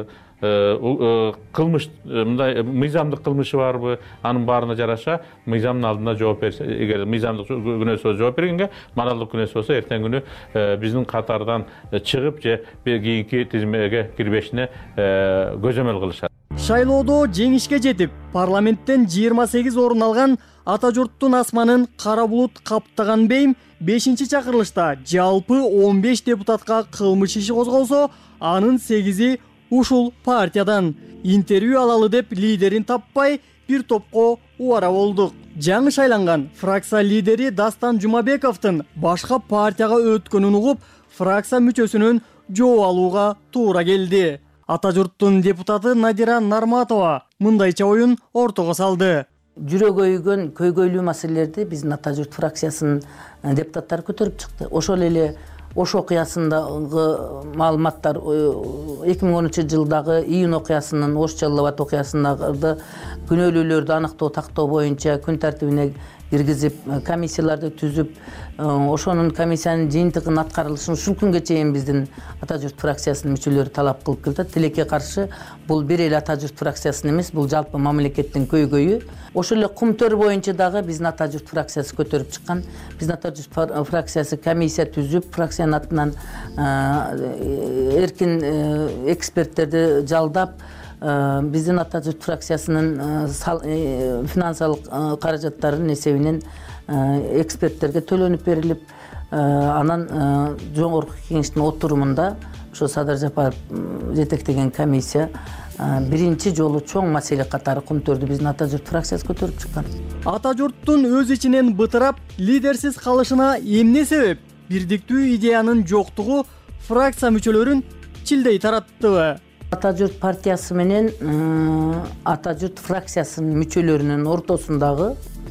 кылмыш, мындай мыйзамдык кылмышы барбы, анын баарына жараша мыйзамдын алдында жооп берсе, эгер мыйзамдык күнөөсү болсо жооп бергенге, моралдык күнөөсү болсо эртең күнү биздин катардан чыгып же кийинки тизмеге кирбешине көзөмөл кылышат. Шайлоодо жеңишке жетип, парламенттен 28 орун алган ата журттун асманын кара булут каптаган бейим 5-чакырылышта жалпы 15 депутатка кылмыш иши козголсо, анын 8-и ушул партиядан. Интервью алалы деп лидерин таппай, бир топко убара болдук. Жаңы шайланган фракция лидери Дастан Жумабековдун башка партияга өткөнүн угуп, фракция мүчөсүнүн жооп алууга туура келди. Ата журттун депутаты Надира Нарматова мындайча оюн ортого салды. Жүрөгөйгөн көйгөйлүү маселелерди биздин ата журт фракциясынын депутаттары көтөрүп чыкты. Ошол эле Ош окуясындагы маалыматтар 2013-жылдагы июнь окуясынын, Ош Жалал-Абад окуясындагы күнөөлүүлөрдү аныктоо тактоо боюнча күн тартибине киргизип, комиссияларды түзүп, ошонун комиссиянын жыйынтыгынын аткарылышын ушул күнгө чейин биздин ата журт фракциясынын мүчөлөрү талап кылып келатат. Тилекке каршы бул бир эле ата журт фракциясынын эмес, бул жалпы мамлекеттин көйгөйү. Ошол эле кумтөр боюнча дагы биздин ата журт фракциясы көтөрүп чыккан. Биздин ата журт фракциясы комиссия түзүп, фракциянын атынан эркин эксперттерди жалдап, биздин ата журт фракциясынын финансылык каражаттарынын эсебинен эксперттерге төлөнүп берилип, анан жогорку кеңештин отурумунда ошо Садыр Жапаров жетектеген комиссия биринчи жолу чоң маселе катары кумтөрдү биздин ата журт фракциясы көтөрүп чыккан. Ата журттун өз ичинен бытырап, лидерсиз калышына эмне себеп? Бирдиктүү идеянын жоктугу фракция мүчөлөрүн чилдей тараттыбы? Ата журт партиясы менен ата журт фракциясынын мүчөлөрүнүн ортосундагы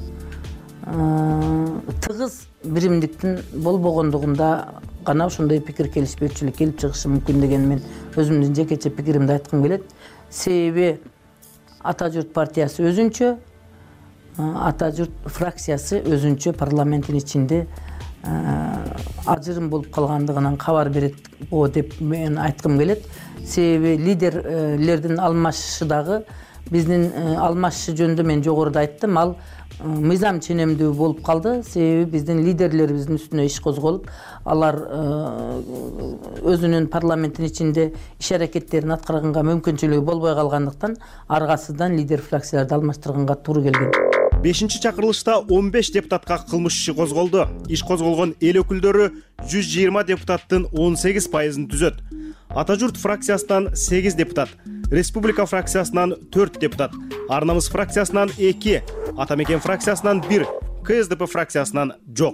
тыгыз биримдиктин болбогондугунда гана ошондой пикир келишпөөчүлүк келип чыгышы мүмкүн деген мен өзүмдүн жекече пикиримди айткым келет. Себеби ата журт партиясы өзүнчө, ата журт фракциясы өзүнчө парламенттин ичинде ажырым болуп калгандыгынан кабар берет деп мен айткым келет. Себеби лидерлердин алмашышы дагы биздин алмашышы жөнүндө мен жогоруда айттым, ал мыйзам ченемдүү болуп калды. Себеби биздин лидерлерибиздин үстүнө иш козголуп, алар өзүнүн парламенттин ичинде иш аракеттерин аткарганга мүмкүнчүлүгү болбой калгандыктан аргасыздан лидер фракцияларды алмаштырганга туура келген. 5-чакырылышта 15 депутатка кылмыш иши козголду. Иш козголгон эл өкүлдөрү 120 депутаттын 18%-ын түзөт. Ата журт фракциясынан 8 депутат, Республика фракциясынан 4 депутат, Ар намыс фракциясынан 2, Ата мекен фракциясынан 1, КСДП фракциясынан жок.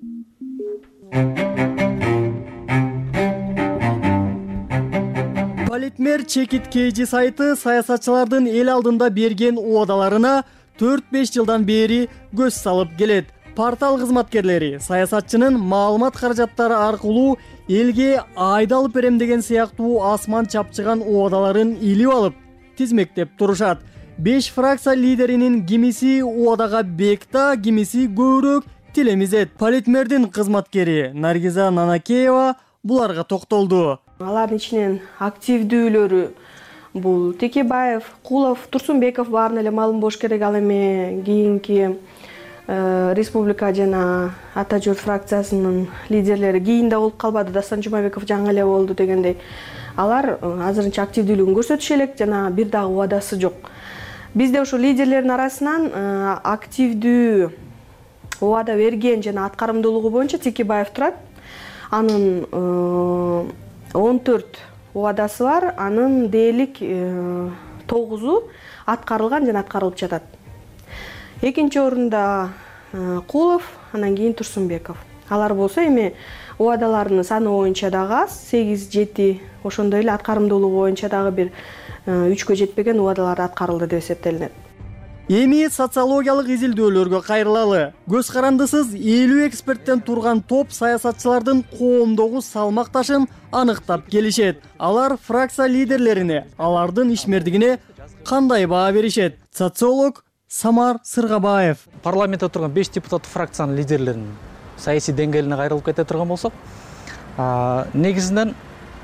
Политмер Чекит KG сайты саясатчылардын эл алдында берген убадаларына 4-5 жылдан бери көз салып келет. Портал кызматкерлери саясатчынын маалымат каражаттары аркылуу элге айда алып берем деген сыяктуу асман чапчыган убадаларын илип алып тизмектеп турушат. 5 фракция лидеринин кимиси убадага бекта, кимиси көбүрөөк тилемизет. Политмердин кызматкери Наргиза Нанакеева буларга токтолду. Алардын ичинен активдүүлөрү бул Текебаев, Кулов, Турсунбеков баарын эле маалым болуш керек. Ал эми кийинки республика жана Ата журт фракциясынын лидерлери кийин да болуп калбады, Дастан Жумабеков жаңы эле болду дегендей. Алар азырынча активдүүлүгүн көрсөтүшө элек жана бир дагы убадасы жок. Бизде ошо лидерлердин арасынан активдүү убада берген жана аткарымдуулугу боюнча Текебаев турат. Анын 14 убадасы бар, анын дээрлик 9-у аткарылган жана аткарылып жатат. Экинчи орунда Кулов, анан кийин Турсунбеков. Алар болсо эми убадаларынын саны боюнча дагы аз, 8-7, ошондой эле аткарымдуулугу боюнча дагы бир 3кө жетпеген убадалар аткарылды деп эсептелинет. Эми социологиялык изилдөөлөргө кайрылалы. Көз карандысыз 50 эксперттен турган топ саясатчылардын коомдогу салмакташын аныктап келишет. Алар фракция лидерлерине, алардын ишмердигине кандай баа беришет? Социолог Самар Сыргабаев. Парламентте турган 5 депутат фракциянын лидерлеринин саясий деңгээлине кайрылып кете турган болсок, негизинен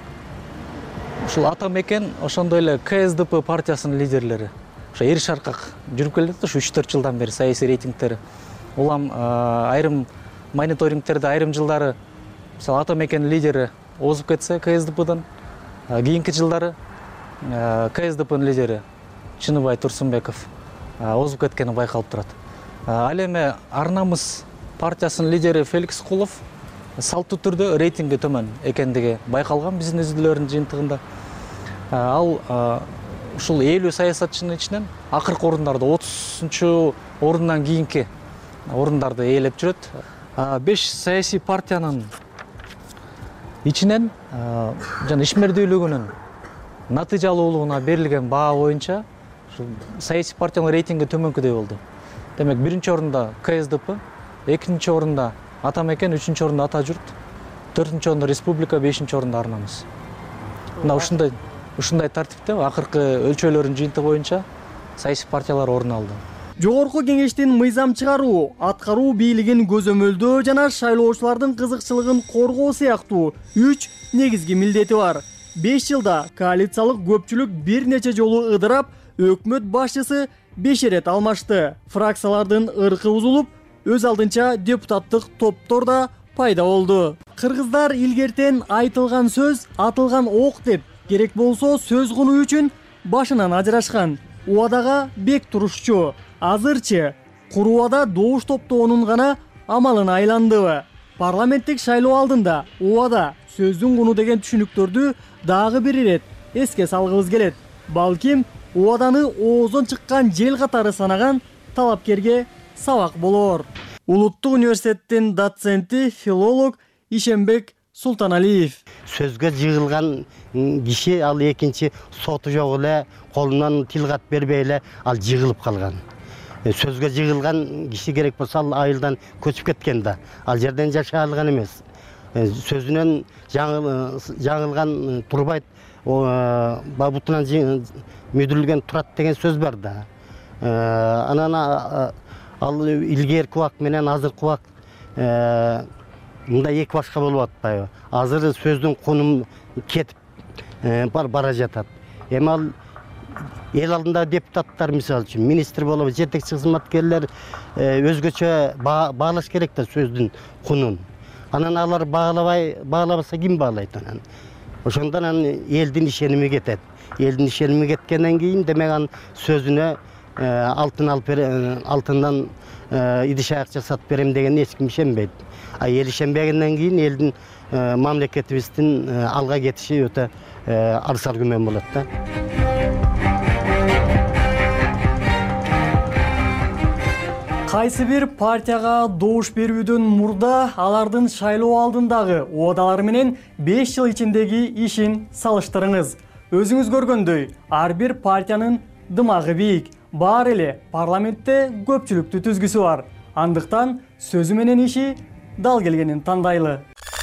ушул ата мекен, ошондой эле КСДП партиясынын лидерлери ошо эриш аркак жүрүп келет, ушу 3-4 жылдан бери саясий рейтингтери. Улам айрым мониторингтерде айрым жылдары мисалы ата мекен лидери озуп кетсе КСДПдан, кийинки жылдары КСДПнын лидери Чыныбай Турсунбеков озуп кеткени байкалып турат. Ал эми Ар намыс партиясынын лидери Феликс Кулов салттуу түрдө рейтинги төмөн экендиги байкалган биздин изилдөөлөрдүн жыйынтыгында. Ал ушул 50 саясатчынын ичинен акыркы орундарда 30 орундан кийинки орундарды ээлеп жүрөт. 5 саясий партиянын ичинен жана ишмердүүлүгүнүн натыйжалуулугуна берилген баа боюнча саясий партиянын рейтинги төмөнкүдөй болду. Демек, биринчи орунда КСДП, экинчи орунда Ата мекен, үчүнчү орунда Ата журт, төртүнчү орунда Республика, бешинчи орунда Ар намыс. Мына ушундай тартипте акыркы өлчөөлөрдүн жыйынтыгы боюнча саясий партиялар орун алды. Жогорку кеңештин мыйзам чыгаруу, аткаруу бийлигин көзөмөлдөө жана шайлоочулардын кызыкчылыгын коргоо сыяктуу 3 негизги милдети бар. 5 жылда коалициялык көпчүлүк бир нече жолу ыдырап, өкмөт башчысы 5 ирет алмашты. Фракциялардын ыркы бузулуп, өз алдынча депутаттык топтор да пайда болду. Кыргыздар илгертен айтылган сөз атылган ок деп, керек болсо сөз кунуу үчүн башынан ажырашкан. Убадага бек турушчу. Азырчы курубада добуш топтоонун гана амалын айландыбы? Парламенттик шайлоо алдында убада сөздүн куну деген түшүнүктөрдү дагы бир ирет эске салгыбыз келет. Балким убаданы оозон чыккан жел катары санаган талапкерге сабак болор. Улуттук университеттин доценти, филолог Ишенбек Султаналиев. Сөзгө жыгылган киши ал экинчи соту жок эле, колунан тил кат бербей эле ал жыгылып калган. Сөзгө жыгылган киши керек болсо ал айылдан көчүп кеткен да, ал жерден жашай алган эмес. Сөзүнөн жаңылган турбайт, бабутунан мүдүрүлгөн турат деген сөз бар да. Анан ал илгерки убак менен азыркы убак мындай эки башка болуп атпайбы? Азыр сөздүн кунум кетип бара жатат. Эми ал эл алдында депутаттар, мисалы үчүн министр болобу, жетекчи кызматкерлер өзгөчө баалаш керек да сөздүн кунун. Анан алар баалабаса ким баалайт анан? Ошондон анан элдин ишеними кетет. Элдин ишеними кеткенден кийин демек анын сөзүнө алтындан идиш аяк жасап берем деген эч ким ишенбейт. Эл ишенбегенден кийин элдин мамлекетибиздин алга кетиши өтө арзан күмөн болот да. Кайсы бир партияга добуш берүүдөн мурда алардын шайлоо алдындагы убадалары менен 5 жыл ичиндеги ишин салыштырыңыз. Өзүңүз көргөндөй, ар бир партиянын дымагы бийик, баары эле парламентте көпчүлүктүү түзгүсү бар. Андыктан сөзү менен иши дал келгенин тандайлы.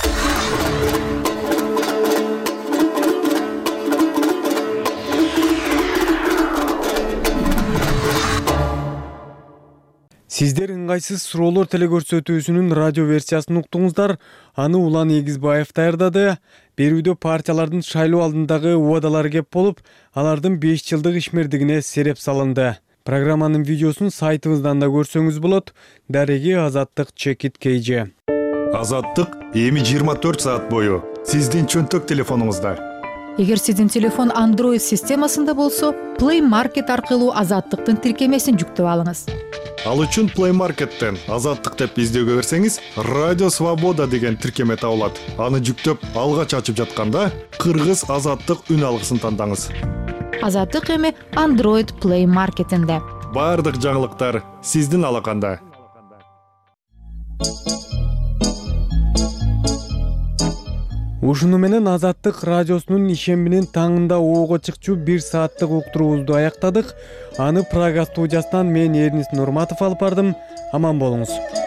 Сиздер ыңгайсыз суроолор телекөрсөтүүсүнүн радио версиясын уктуңуздар. Аны Улан Эгизбаев даярдады. Берүүдө партиялардын шайлоо алдындагы убадалары кеп болуп, алардын 5 жылдык ишмердигине сереп салынды. Программанын видеосун сайтыбыздан да көрсөңүз болот. Дареги Азаттык Чекит KG. Азаттык эми 24 саат бою сиздин чөнтөк телефонуңузда. Эгер сиздин телефон Android системасында болсо, Play Market аркылуу Азаттыктын тиркемесин жүктөп алыңыз. Ал үчүн Play Market'тен Азаттык деп издөөгө берсеңиз, Радио Свобода деген тиркеме табылат. Аны жүктөп алгач ачып жатканда Кыргыз Азаттык үн алгысын тандаңыз. Азаттык эми Android Play Market'инде. Бардык жаңылыктар сиздин алаканда. Ушуну менен Азаттык радиосунун ишембинин таңында ого чыкчу 1 сааттык уктуруубузду аяктадык. Аны Прага студиясынан мен Эрнис Нурматов алып бардым. Аман болуңуз.